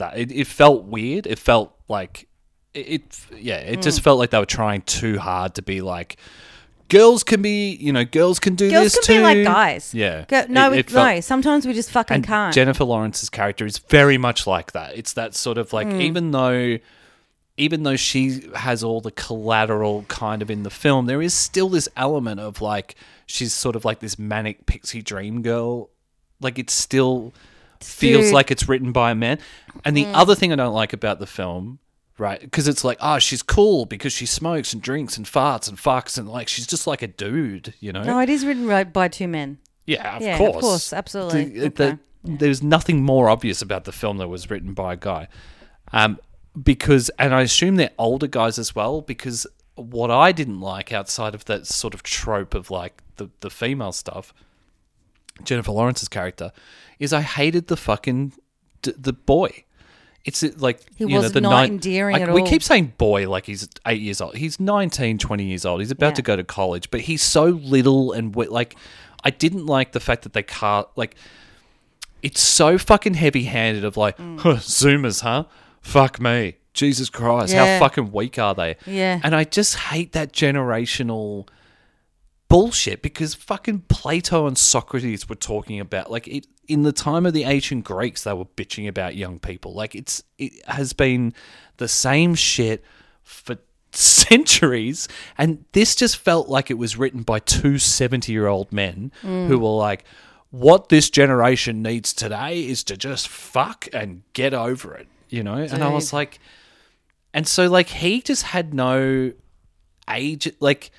that. It, it felt weird. It felt like it. it yeah, it mm. just felt like they were trying too hard to be like. Girls can be, you know, girls can do girls this can too. Girls can be like guys. Yeah. Go, no, it, it, it felt, no. Sometimes we just fucking and can't. Jennifer Lawrence's character is very much like that. It's that sort of like, mm. even though, even though she has all the collateral kind of in the film, there is still this element of like she's sort of like this manic pixie dream girl. Like it still feels Dude. like it's written by a man. And the mm. other thing I don't like about the film. Right, because it's like, oh, she's cool because she smokes and drinks and farts and fucks and like she's just like a dude, you know. No, it is written right by two men. Yeah, of yeah, course, of course, absolutely. The, okay. the, yeah. There's nothing more obvious about the film that was written by a guy, um, because, and I assume they're older guys as well. Because what I didn't like outside of that sort of trope of like the the female stuff, Jennifer Lawrence's character, is I hated the fucking d- the boy. It's like he you was know, the not nine, endearing like, at all. We keep saying boy like he's eight years old. He's nineteen, twenty years old. He's about yeah. to go to college, but he's so little and we- like I didn't like the fact that they can't like. It's so fucking heavy-handed. Of like mm. huh, Zoomers, huh? Fuck me, Jesus Christ, yeah. how fucking weak are they? Yeah, and I just hate that generational bullshit because fucking Plato and Socrates were talking about like it in the time of the ancient Greeks. They were bitching about young people. Like it's it has been the same shit for centuries, and this just felt like it was written by two seventy-year-old men mm. who were like, what this generation needs today is to just fuck and get over it, you know. Dude. And I was like, and so like he just had no age, like.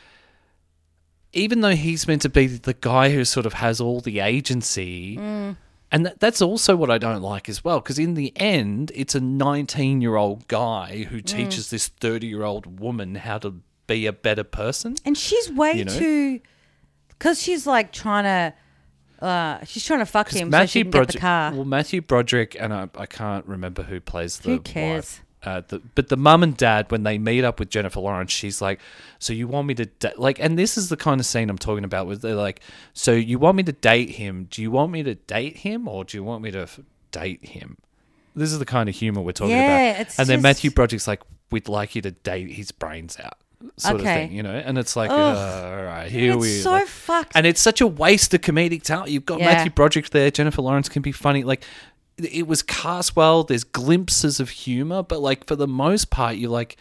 Even though he's meant to be the guy who sort of has all the agency, mm. and that, that's also what I don't like as well, because in the end, it's a nineteen-year-old guy who mm. teaches this thirty-year-old woman how to be a better person. And she's way you know? too... Because she's like trying to... Uh, she's trying to fuck him Matthew so she can Broderick, get the car. Well, Matthew Broderick, and I, I can't remember who plays the Who cares? wife. Uh, the, but the mum and dad, when they meet up with Jennifer Lawrence, she's like, so you want me to da-? like, and this is the kind of scene I'm talking about where they're like, so you want me to date him? Do you want me to date him or do you want me to f- date him? This is the kind of humor we're talking yeah, about. It's and then just... Matthew Broderick's like, we'd like you to date his brains out. Sort okay. of thing, you know? And it's like, uh, all right, here it's we so like, fucked. And it's such a waste of comedic talent. You've got yeah. Matthew Broderick there, Jennifer Lawrence can be funny. Like, it was cast well. There's glimpses of humor, but like for the most part, you're like,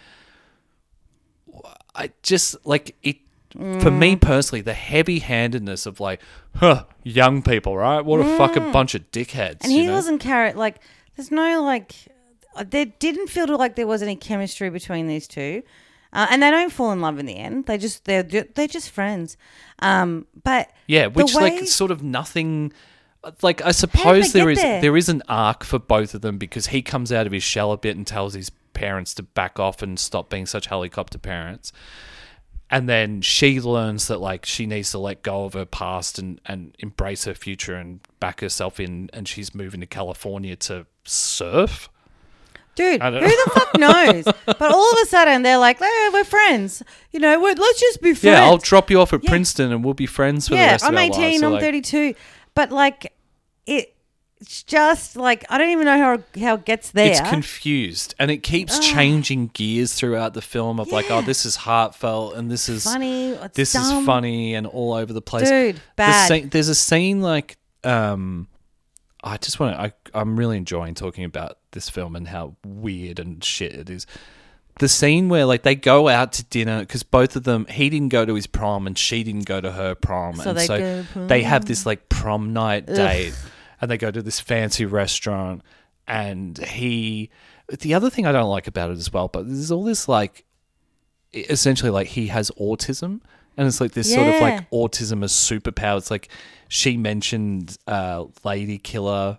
I just like it. Mm. For me personally, the heavy-handedness of like, huh, young people, right? What a mm. fucking bunch of dickheads. And he you know? wasn't carrot like. There's no like. There didn't feel like there was any chemistry between these two, uh, and they don't fall in love in the end. They just they're they're just friends. Um, but yeah, which way- like sort of nothing. Like, I suppose there is there? there is an arc for both of them because he comes out of his shell a bit and tells his parents to back off and stop being such helicopter parents. And then she learns that, like, she needs to let go of her past and, and embrace her future and back herself in, and she's moving to California to surf. Dude, who the fuck knows? But all of a sudden, they're like, hey, we're friends. You know, we're, let's just be friends. Yeah, I'll drop you off at yeah. Princeton and we'll be friends for yeah, the rest I'm of our lives. eighteen, So I'm like, thirty-two. But, like, it, it's just, like, I don't even know how, how it gets there. It's confused. And it keeps Ugh. changing gears throughout the film of, Yeah. like, oh, this is heartfelt and this is... funny. It's this dumb. is funny and all over the place. Dude, bad. There's, there's a scene like... Um, I just want to... I, I'm really enjoying talking about this film and how weird and shit it is. The scene where, like, they go out to dinner because both of them, he didn't go to his prom and she didn't go to her prom. So and they so go prom. they have this, like, prom night Ugh. date and they go to this fancy restaurant and he... The other thing I don't like about it as well, but there's all this, like, essentially, like, he has autism and it's, like, this yeah. sort of, like, autism as superpower. It's, like, she mentioned uh, Lady Killer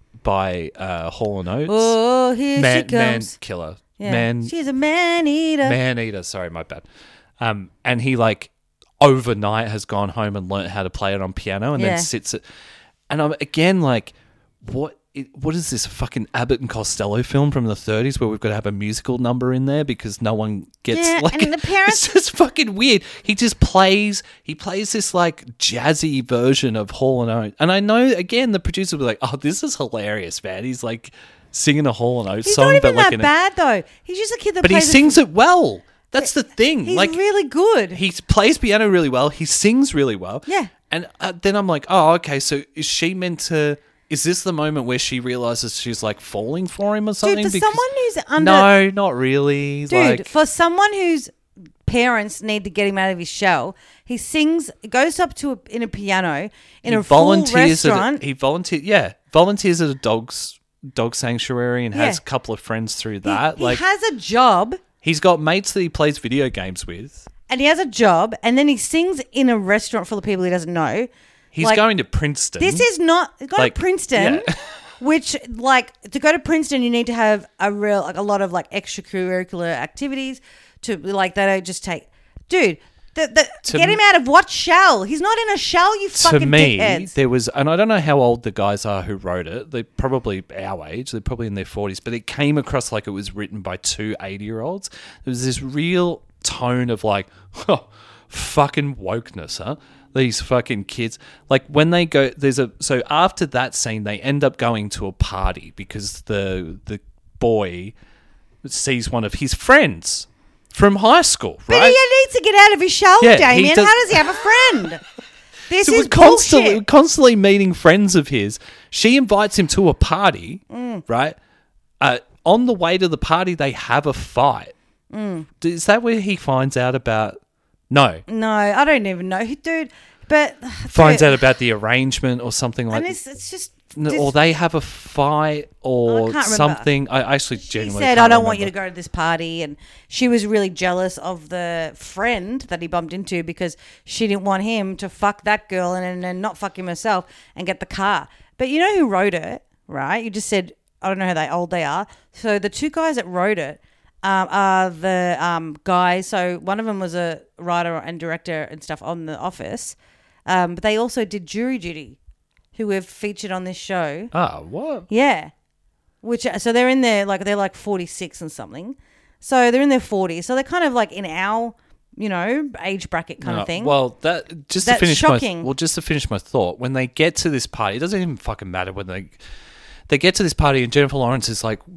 by uh, Hall and Oates. Oh, here man, she comes. Man Killer. Yeah. Man, She's a man-eater. Man-eater, sorry, my bad. Um, and he, like, overnight has gone home and learnt how to play it on piano and Yeah. then sits it. And I'm, again, like, what it, what is this, a fucking Abbott and Costello film from the thirties where we've got to have a musical number in there because no one gets, Yeah, like... and the parents- It's just fucking weird. He just plays... He plays this, like, jazzy version of Hall and Oates. And I know, again, the producer was like, oh, this is hilarious, man. He's, like... singing a Hall and Oates He's song, not even but like that in a, bad though. He's just a kid that but he plays. sings it well. That's the thing. He's like really good. he plays piano really well. He sings really well. Yeah. And uh, then I'm like, oh, okay. So is she meant to? Is this the moment where she realizes she's like falling for him or something? Dude, for Because- someone who's under no, not really. Dude, like, for someone whose parents need to get him out of his shell, he sings, goes up to a, in a piano in he a full volunteers at restaurant. a, he volunteer yeah volunteers at a dog's dog sanctuary and has Yeah. a couple of friends through He- that. he, like has a job, he's got mates that he plays video games with. and he has a job, and then he sings in a restaurant full of people he doesn't know. He's Like, going to Princeton. This is not go Like, to Princeton, yeah. which like to go to Princeton, you need to have a real like a lot of like extracurricular activities to like they don't just take. Dude, the, the, To get m- him out of what shell? He's not in a shell. You to fucking me, dickheads. there was, and I don't know how old the guys are who wrote it. They're probably our age. They're probably in their forties, but it came across like it was written by two eighty-year-olds. There was this real tone of like, oh, fucking wokeness, huh? These fucking kids. Like when they go, there's a, so after that scene, they end up going to a party because the the boy sees one of his friends from high school, But right? he needs to get out of his shell, Yeah, he Damien. does- How does he have a friend? This So is we're constantly, bullshit. constantly meeting friends of his. She invites him to a party, Mm. right? Uh, on the way to the party, they have a fight. Mm. Is that where he finds out about? No, No, I don't even know, dude. But finds dude, out about the arrangement or something like and that. it's, it's just. No, this- or they have a fight or I can't remember. something. I actually She genuinely said, can't "I don't want you to remember. go to this party," and she was really jealous of the friend that he bumped into because she didn't want him to fuck that girl and and, and not fuck him herself and get the car. But you know who wrote it, right? You just said I don't know how they old they are. So the two guys that wrote it um, are the um, guys. So one of them was a writer and director and stuff on The Office, um, but they also did Jury Duty, who we've featured on this show. Ah, what? Yeah. Which so they're in their like they're like forty-six and something. So they're in their forties. So they're kind of like in our, you know, age bracket kind No, of thing. Well, that just That's to finish shocking. my well, just to finish my thought. When they get to this party, it doesn't even fucking matter when they they get to this party, and Jennifer Lawrence is like,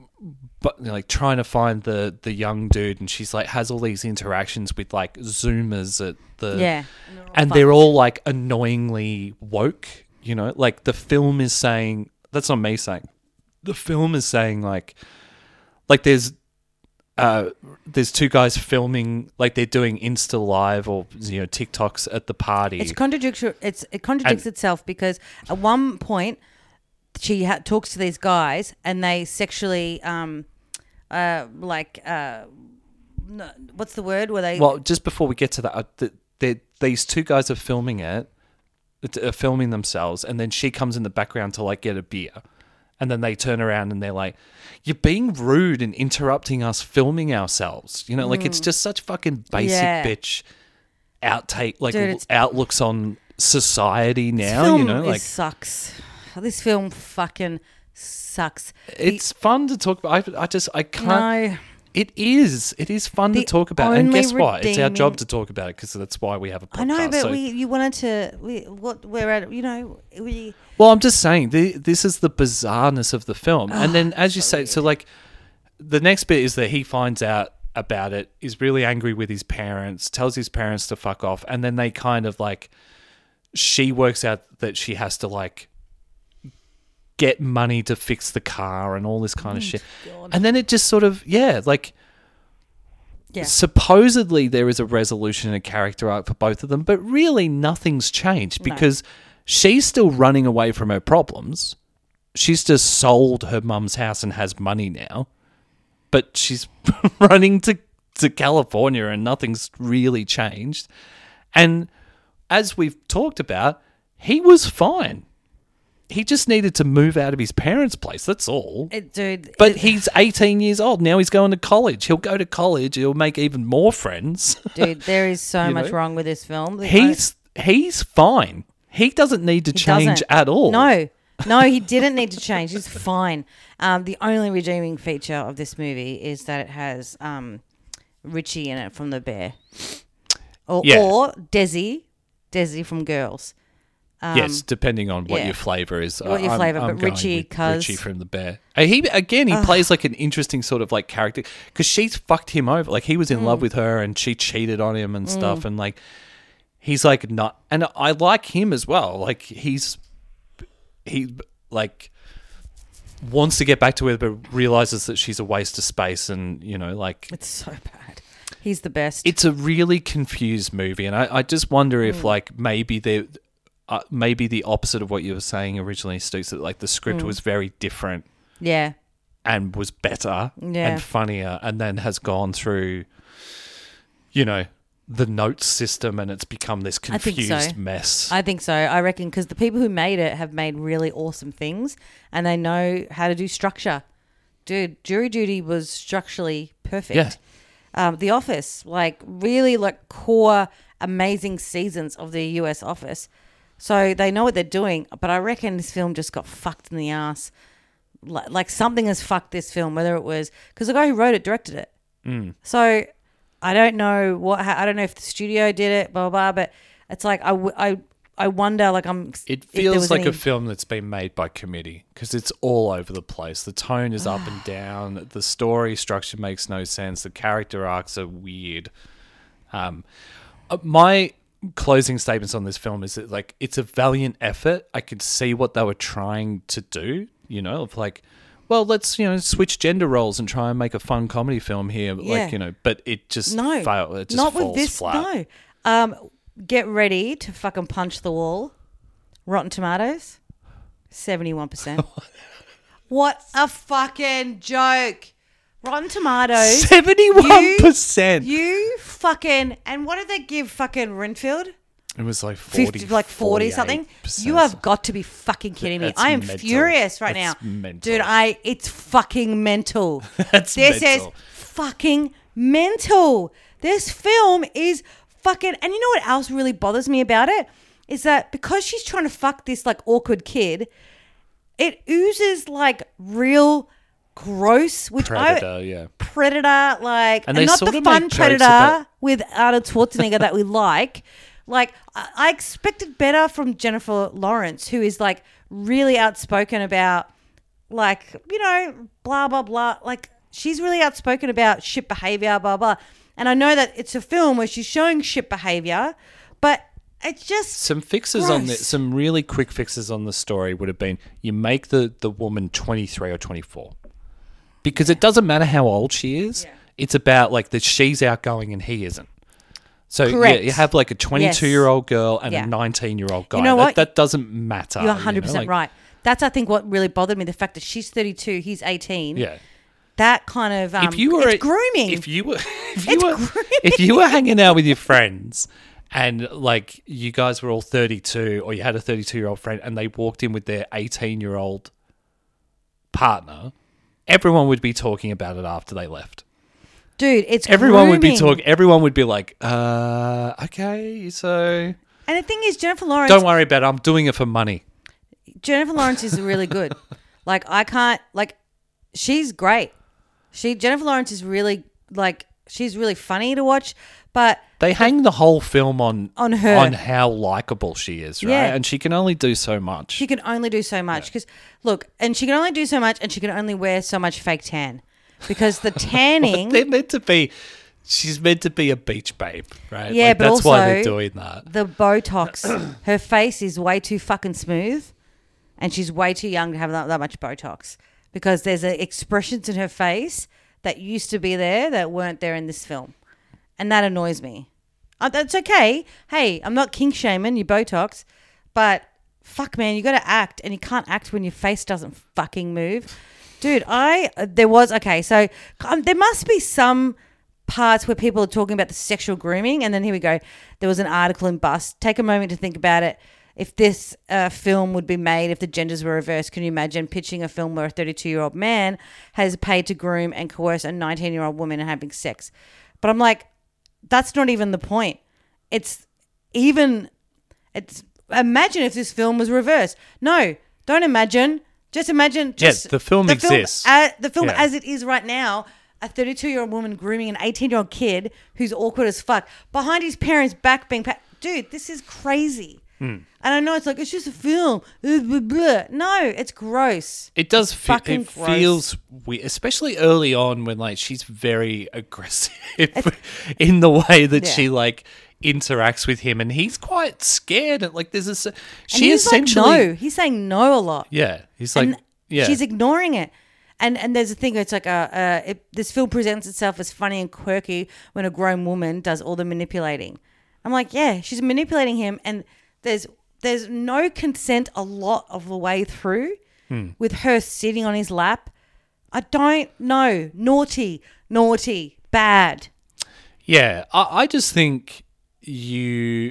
but like trying to find the the young dude, and she's like has all these interactions with like Zoomers at the yeah. and they're all like annoyingly woke. You know, like the film is saying that's not me saying. The film is saying like, like there's, uh, there's two guys filming like they're doing Insta Live or you know TikToks at the party. It's contradictory. It's it contradicts And- itself because at one point she ha- talks to these guys and they sexually um uh like uh no, what's the word where they Well, just before we get to that, uh, th- they're- these two guys are filming it, are filming themselves, and then she comes in the background to like get a beer. And then they turn around and they're like, "You're being rude and interrupting us filming ourselves." You know, like it's just such fucking basic Yeah. bitch outtake, like Dude, it's- outlooks on society this now. film You know, is- like sucks. This film fucking sucks. it's fun to talk about. I, I just I can't. No. It is. It is fun to The talk about. And only guess what? It's our job redeeming- to talk about it because that's why we have a podcast. I know, but So- we you wanted to we what we're at you know we Well, I'm just saying, the, this is the bizarreness of the film. And then, as you say, so like, the next bit is that he finds out about it, is really angry with his parents, tells his parents to fuck off, and then they kind of like, she works out that she has to like get money to fix the car and all this kind of shit. God. And then it just sort of, yeah, like, yeah supposedly there is a resolution and a character arc for both of them, but really nothing's changed No. because she's still running away from her problems. She's just sold her mum's house and has money now, but she's running to, to California and nothing's really changed. And as we've talked about, he was fine. He just needed to move out of his parents' place. That's all. it, dude But it- he's eighteen years old. Now he's going to college. He'll go to college. He'll make even more friends. dude there is so You much know? wrong with this film. The- he's he's fine. He doesn't need to He change doesn't. at all. No, no, he didn't need to change. He's fine. Um, the only redeeming feature of this movie is that it has um, Richie in it from The Bear, or, Yeah. or Desi, Desi from Girls. Um, yes, depending on what yeah. your flavour is. What your I'm- flavour, I'm but going Richie, with cuz- Richie from The Bear. And he again, he plays like an interesting sort of like character because she's fucked him over. Like he was in Mm. love with her and she cheated on him and stuff. And like he's like not, and I like him as well. Like he's he like wants to get back to her, but realizes that she's a waste of space. And you know, like It's so bad. He's the best. it's a really confused movie, and I, I just wonder Mm. if like maybe they. Uh, maybe the opposite of what you were saying originally, Stooks, that like the script Mm. was very different yeah. and was better Yeah. and funnier, and then has gone through, you know, the notes system, and it's become this I think so. confused mess. I think so. I reckon because the people who made it have made really awesome things and they know how to do structure. Dude, Jury Duty was structurally perfect. Yeah. Um, the Office, like really like core amazing seasons of the U S Office. So they know what they're doing, but I reckon this film just got fucked in the ass. Like, like something has fucked this film, whether it was because the guy who wrote it directed it. Mm. So I don't know what I don't know if the studio did it, blah blah. blah but it's like I, w- I, I wonder. Like I'm. It if there feels was like any- a film that's been made by committee because it's all over the place. The tone is up and down. The story structure makes no sense. The character arcs are weird. Um, uh, my closing statements on this film is that like it's a valiant effort. I could see what they were trying to do. You know, of like, well, let's you know switch gender roles and try and make a fun comedy film here. Yeah. Like you know, but it just no failed. It just not falls with this. flat. No. Um, get ready to fucking punch the wall. Rotten Tomatoes, seventy-one percent. What a fucking joke. Rotten Tomatoes. Seventy-one percent. You fucking and what did they give fucking Renfield? It was like forty, fifty, like forty something. forty-eight percent. You have got to be fucking kidding me. That's I am mental. furious right That's now, mental. dude. I it's fucking mental. That's this mental. is fucking mental. This film is fucking. And you know what else really bothers me about it is that because she's trying to fuck this like awkward kid, it oozes like real gross, which Predator, I yeah. Predator, like, And and, they not sort the of fun make jokes Predator about- with Arnold Schwarzenegger that we like. Like, I, I expected better from Jennifer Lawrence, who is like really outspoken about, like, you know, blah blah blah. Like, she's really outspoken about shit behavior, blah blah. And I know that it's a film where she's showing shit behavior, but it's just Some fixes on the, gross. some really quick fixes on the story would have been you make the, the woman twenty-three or twenty-four. Because it doesn't matter how old she is. Yeah. It's about like that she's outgoing and he isn't. So yeah, Correct. you have like a twenty-two-year-old girl and Yeah. a nineteen-year-old guy. You know that, what? that doesn't matter. You're you one hundred know, percent like- right. That's, I think, what really bothered me. The fact that she's thirty-two, he's eighteen. Yeah. That kind of, um, If you were it's a- grooming. If you were if you It's were grooming. if you were hanging out with your friends and like you guys were all thirty-two or you had a thirty-two-year-old friend and they walked in with their eighteen-year-old partner, everyone would be talking about it after they left. Dude, it's Everyone would be grooming. talking. Everyone would be like, "Uh, okay, so And the thing is, Jennifer Lawrence, don't worry about it. I'm doing it for money." Jennifer Lawrence is really good. Like, I can't, like, she's great. She Jennifer Lawrence is really, like, she's really funny to watch, but They hang the whole film on On her. on how likable she is, right? Yeah. And she can only do so much. she can only do so much. Because, look, and she can only do so much, and she can only wear so much fake tan. Because the tanning, They're meant to be. She's meant to be a beach babe, right? Yeah, Like, but that's why they're also doing that. the Botox, her face is way too fucking smooth, and she's way too young to have that, that much Botox. Because there's a, expressions in her face that used to be there that weren't there in this film, and that annoys me. Uh, that's okay. Hey, I'm not kink shaming you Botox, but fuck, man, you got to act, and you can't act when your face doesn't fucking move, dude. I uh, there was okay, so um, there must be some parts where people are talking about the sexual grooming, and then here we go. There was an article in Bust. Take a moment to think about it. If this uh, film would be made, if the genders were reversed, can you imagine pitching a film where a thirty-two-year-old man has paid to groom and coerce a nineteen-year-old woman and having sex? But I'm like, that's not even the point. It's even, it's, imagine if this film was reversed. No, don't imagine. Just imagine. Just Yeah, the film exists. Film, uh, the film Yeah. as it is right now, a thirty-two-year-old woman grooming an eighteen-year-old kid who's awkward as fuck behind his parents' back being... Pa- Dude, this is crazy. Mm. And I know it's like, it's just a film. Blah, blah, blah. No, it's gross. It does fe- fucking it gross. feels weird, especially early on when like she's very aggressive in the way that Yeah. she like interacts with him, and he's quite scared. And like there's a And she he's essentially like, no. He's saying no a lot. yeah he's like And yeah she's ignoring it. And and there's a thing where it's like a, a it, this film presents itself as funny and quirky when a grown woman does all the manipulating. I'm like, yeah, she's manipulating him, and there's there's no consent a lot of the way through Hmm. with her sitting on his lap. I don't know. Naughty, naughty, bad. yeah. I, I just think you.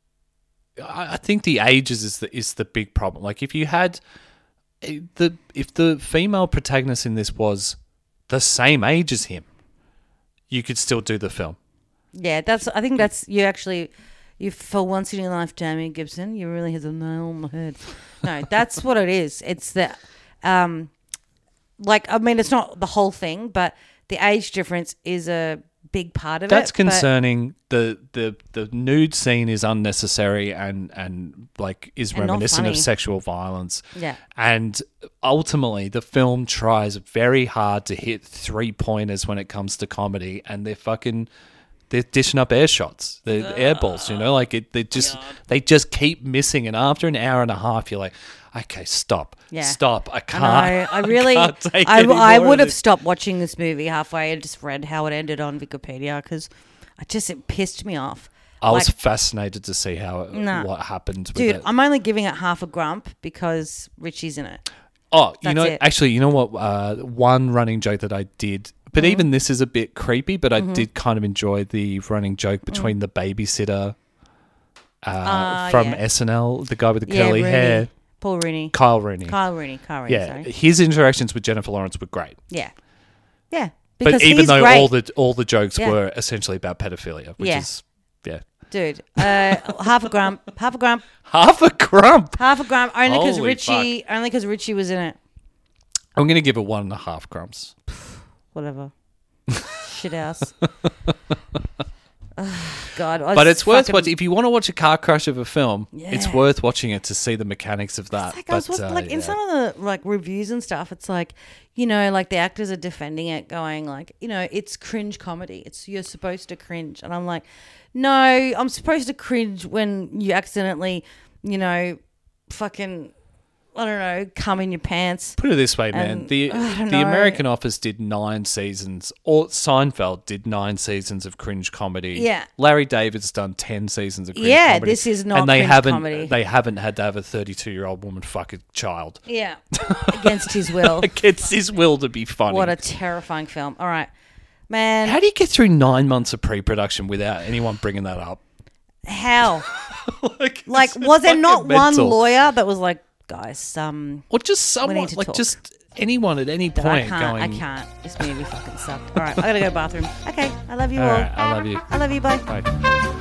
I, I think the ages is the is the big problem. Like if you had the if the female protagonist in this was the same age as him, you could still do the film. Yeah, that's. I think that's you actually. You for once in your life, Jamie Gibson, you really hit the nail on the head. No, that's what it is. It's the, um, like I mean, it's not the whole thing, but the age difference is a big part of That's it. That's concerning. The, the the nude scene is unnecessary and and like is And not reminiscent of funny. sexual violence. Yeah. And ultimately, the film tries very hard to hit three pointers when it comes to comedy, and they're fucking. They're dishing up air shots. They're air balls, you know, like it. They just they just keep missing, and after an hour and a half, you're like, okay, stop, Yeah. stop. I I can't. know. I really. can't take I, any I more would of have this. stopped watching this movie halfway and just read how it ended on Wikipedia because I just it pissed me off. I was Like, fascinated to see how it, Nah. what happened with dude, it. I'm only giving it half a grump because Richie's in it. Oh, you That's know, it. actually, you know what? Uh, one running joke that I did, but Mm-hmm. even this is a bit creepy, but I did kind of enjoy the running joke between the babysitter uh, Mm. Ah, from yeah. S N L, the guy with the Yeah, curly Rooney. hair, Paul Rooney. Kyle Rooney. Kyle Rooney. Kyle Rooney, yeah, sorry. his interactions with Jennifer Lawrence were great. Yeah. Yeah. Because But even he's though great. all the all the jokes Yeah. were essentially about pedophilia, which Yeah. is yeah, Dude, uh, half a grump, half a grump, half a crump. half a grump, only because Holy Richie, only because Richie was in it. I'm gonna give it one and a half crumps. Whatever. Shit house. Oh, God. I But was it's worth fucking- watching if you want to watch a car crash of a film. It's Yeah. worth watching it to see the mechanics of that. Like, I was but, watching, uh, like in yeah. some of the like reviews and stuff, it's like, you know, like the actors are defending it, going like, you know, it's cringe comedy. It's you're supposed to cringe, and I'm like, no, I'm supposed to cringe when you accidentally, you know, fucking, I don't know, cum in your pants. Put it this way, man. And, the I don't The know. American Office did nine seasons, or Seinfeld did nine seasons of cringe comedy. Yeah. Larry David's done ten seasons of cringe Yeah, comedy. this is not and they cringe haven't comedy. they haven't had to have a thirty-two year old woman fuck a child Yeah, against his will. against his will to be funny. What a terrifying film. All right, man. How do you get through nine months of pre-production without anyone bringing that up? How? like, Like, it's was there not fucking one mental. lawyer that was like, guys, um, or just someone need to like talk. just anyone at any I point can't, going? I can't. This movie fucking sucked. All right, I gotta go to the bathroom. Okay, I love you All all. right, I love you. I love you. Bye. Bye.